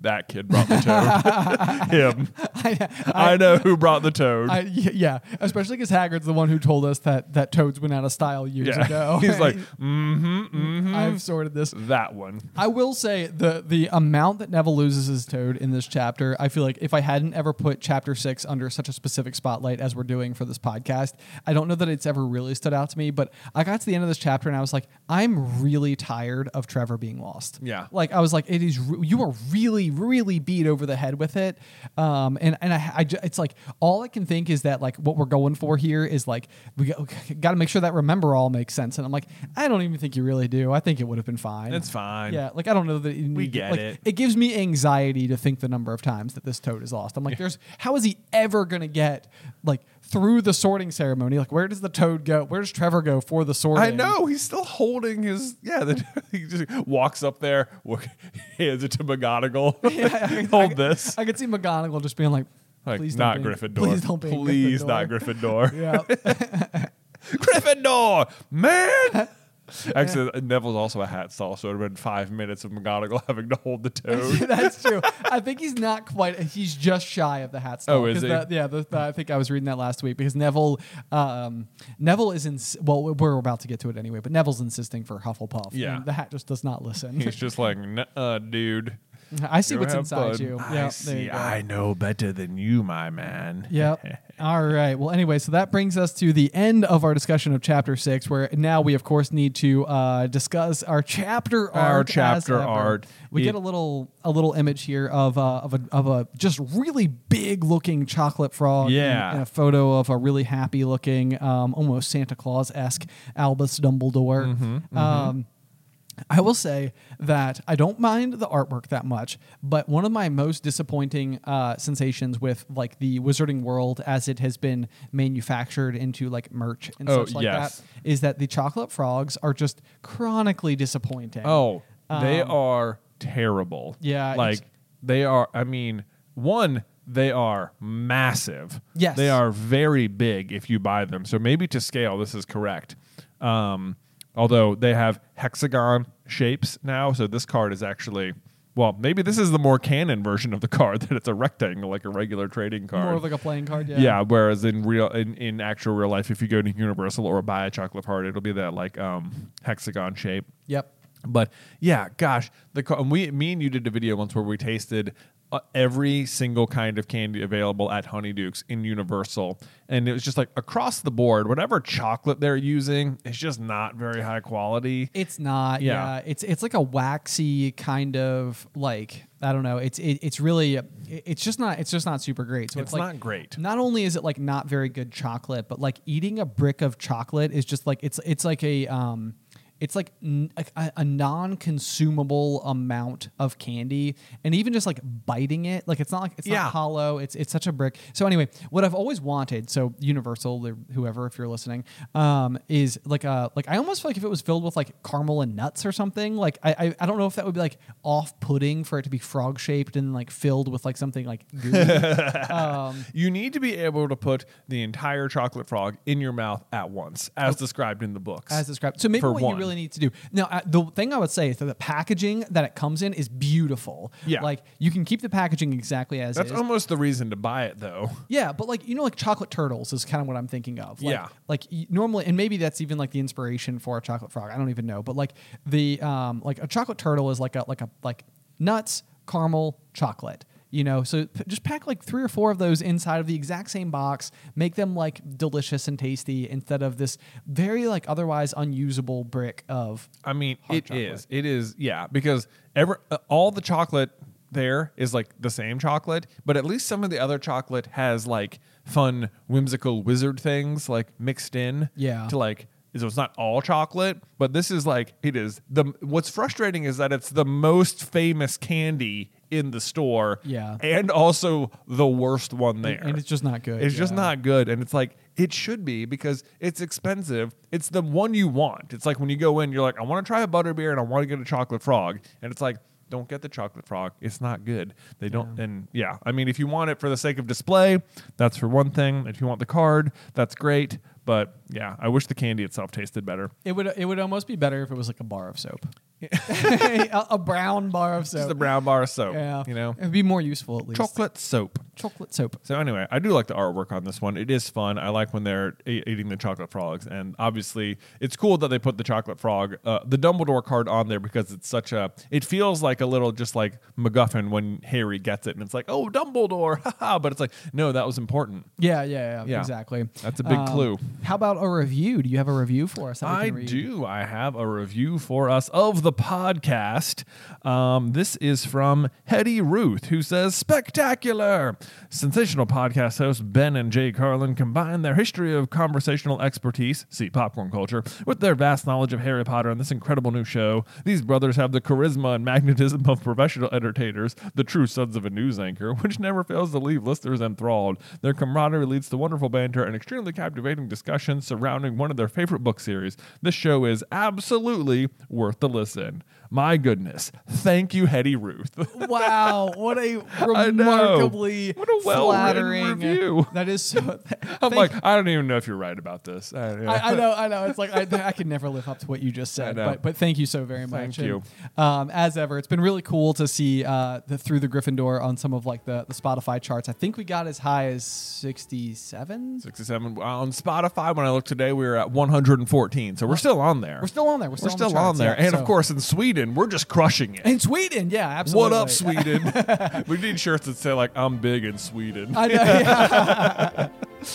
that kid brought the toad. Him. I, I, I know who brought the toad. I, yeah, especially because Hagrid's the one who told us that that toads went out of style years yeah. ago. He's like, mm-hmm, mm-hmm. I've sorted this. That one. I will say the the amount that Neville loses his toad in this chapter, I feel like if I hadn't ever put chapter six under such a specific spotlight as we're doing for this podcast, I don't know that it's ever really stood out to me, but I got to the end of this chapter and I was like, I'm really tired of Trevor being lost. Yeah. Like I was like, it is, re- you are really, really beat over the head with it. Um, and, and I, I, it's like, all I can think is that like what we're going for here is like, we got, got to make sure that remember all makes sense. And I'm like, I don't even think you really do. I think it would have been fine. It's fine. Yeah. Like, I don't know that you We need, get like, it. It gives me anxiety to think the number of times that this toad is lost. I'm like, there's, how is he ever going to get like through the sorting ceremony? Like, where does the toad go? Where does Trevor go for the sorting? I know. He's still holding his, yeah, the, he just walks up there, hands it to McGonagall. Yeah, I- Hold I- this. I could see McGonagall just being like, Like, please not don't be, Gryffindor. Please don't be in Please Gryffindor. not Gryffindor. Yeah. Gryffindor, man. Actually, Neville's also a hat stall, so it would have been five minutes of McGonagall having to hold the toad. That's true. I think he's not quite. He's just shy of the hat stall. Oh, is 'Cause he? that- yeah, the, the, I think I was reading that last week because Neville, um, Neville is in. Well, we're about to get to it anyway, but Neville's insisting for Hufflepuff. Yeah. and the hat just does not listen. He's just like, uh, dude. I see Go what's have inside fun. you. I Yeah, there see. you go. I know better than you, my man. Yep. All right. Well, anyway, so that brings us to the end of our discussion of chapter six, where now we, of course, need to uh, discuss our chapter art. Our as chapter ever. art. We It- get a little a little image here of uh, of a of a just really big looking chocolate frog. in- Yeah. In, a photo of a really happy looking, um, almost Santa Claus esque Albus Dumbledore. Mm-hmm, Um, I will say that I don't mind the artwork that much, but one of my most disappointing uh, sensations with like the Wizarding World as it has been manufactured into like merch and Oh, such like yes. that is that the chocolate frogs are just chronically disappointing. Oh, they Um, are terrible. Yeah, Like, it's- they are, I mean, one, they are massive. Yes. They are very big if you buy them. So maybe to scale, this is correct. Um, although they have hexagon shapes now. So this card is actually, well, maybe this is the more canon version of the card, that it's a rectangle like a regular trading card. More of like a playing card. Yeah. Yeah, whereas in real in, in actual real life, if you go to Universal or buy a chocolate heart, it'll be that like um, hexagon shape. Yep. But yeah, gosh, the ca- and we me and you did a video once where we tasted uh, every single kind of candy available at Honeyduke's in Universal, and it was just like across the board, whatever chocolate they're using, it's just not very high quality. It's not. Yeah. Yeah. It's it's like a waxy kind of like I don't know. It's it, it's really it- it's just not it's just not super great. So It's it's, like, not great. Not only is it like not very good chocolate, but like eating a brick of chocolate is just like it's it's like a um it's like n- a, a non-consumable amount of candy, and even just like biting it, like it's not like it's Yeah. not hollow. It's it's such a brick. So anyway, what I've always wanted, so Universal or whoever, if you're listening, um, is like a like I almost feel like if it was filled with like caramel and nuts or something, like I I, I don't know if that would be like off-putting for it to be frog shaped and like filled with like something like gooey. um, You need to be able to put the entire chocolate frog in your mouth at once, as described in the books. As described. So maybe For what you one. really need to do now. Uh, the thing I would say is that the packaging that it comes in is beautiful. Yeah. like you can keep the packaging exactly as That's is. almost the reason to buy it, though. Yeah, but like you know, like chocolate turtles is kind of what I'm thinking of. Like, Yeah. like y- normally, and maybe that's even like the inspiration for a chocolate frog. I don't even know, but like the um like a chocolate turtle is like a like a like nuts, caramel, chocolate. You know, so p- just pack like three or four of those inside of the exact same box. Make them like delicious and tasty instead of this very like otherwise unusable brick of. I mean, Hot it chocolate. is. It is. Yeah, because every uh, all the chocolate there is like the same chocolate, but at least some of the other chocolate has like fun, whimsical wizard things like mixed in. Yeah. To like, so it's not all chocolate, but this is like it is the. What's frustrating is that it's the most famous candy in the store. Yeah. And also the worst one there. And it's just not good. It's just yeah. not good. And it's like, it should be because it's expensive. It's the one you want. It's like when you go in, you're like, I want to try a butterbeer and I want to get a chocolate frog. And it's like, don't get the chocolate frog. It's not good. They don't. Yeah. And yeah, I mean, if you want it for the sake of display, that's for one thing. If you want the card, that's great. But yeah, I wish the candy itself tasted better. It would it would almost be better if it was like a bar of soap. a, a brown bar of soap. Just a brown bar of soap. Yeah. You know? It'd be more useful at least. Chocolate soap. Chocolate soap. So anyway, I do like the artwork on this one. It is fun. I like when they're a- eating the chocolate frogs, and obviously it's cool that they put the chocolate frog, uh, the Dumbledore card on there because it's such a. It feels like a little just like MacGuffin when Harry gets it, and it's like, oh, Dumbledore, haha. But it's like, no, that was important. Yeah, yeah, yeah, Yeah. exactly. That's a big Um, clue. How about a review? Do you have a review for us? that we I can read? do. I have a review for us of the podcast. Um, this is from Hetty Ruth, who says, spectacular! Sensational podcast hosts Ben and Jay Carlin combine their history of conversational expertise, see popcorn culture, with their vast knowledge of Harry Potter and this incredible new show. These brothers have the charisma and magnetism of professional entertainers, the true sons of a news anchor, which never fails to leave listeners enthralled. Their camaraderie leads to wonderful banter and extremely captivating discussions surrounding one of their favorite book series. This show is absolutely worth the listen. My goodness. Thank you, Hetty Ruth. Wow, what a I know. remarkably What a well-written flattering review. That is so. th- I'm thank- like, I don't even know if you're right about this. Uh, yeah. I, I know, I know. It's like I, I could never live up to what you just said, know. but but thank you so very much. Thank And, you. Um, as ever, it's been really cool to see uh, the through the Gryffindor on some of like the, the Spotify charts. I think we got as high as sixty-seven. sixty-seven on Spotify. When I looked today, we were at one hundred fourteen. So we're still on there. We're still on there. We're still, We're on, still the on charts, there. yeah, And so- of course, in Sweden, we're just crushing it. in Sweden, yeah, absolutely. What up, Sweden? We need shirts that say like, I'm big in Sweden. I know. Yeah.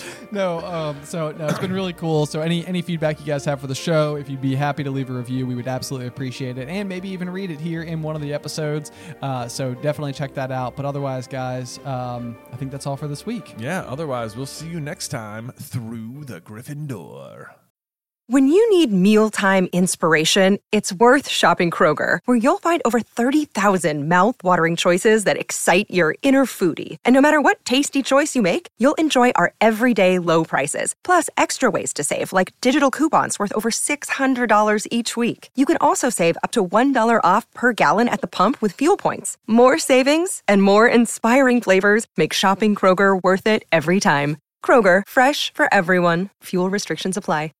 no, um, so no, it's been really cool. So any any feedback you guys have for the show, if you'd be happy to leave a review, we would absolutely appreciate it, and maybe even read it here in one of the episodes. Uh, so definitely check that out. But otherwise, guys, um, I think that's all for this week. Yeah, otherwise, we'll see you next time through the Gryffindor. When you need mealtime inspiration, it's worth shopping Kroger, where you'll find over thirty thousand mouth-watering choices that excite your inner foodie. And no matter what tasty choice you make, you'll enjoy our everyday low prices, plus extra ways to save, like digital coupons worth over six hundred dollars each week. You can also save up to one dollar off per gallon at the pump with fuel points. More savings and more inspiring flavors make shopping Kroger worth it every time. Kroger, fresh for everyone. Fuel restrictions apply.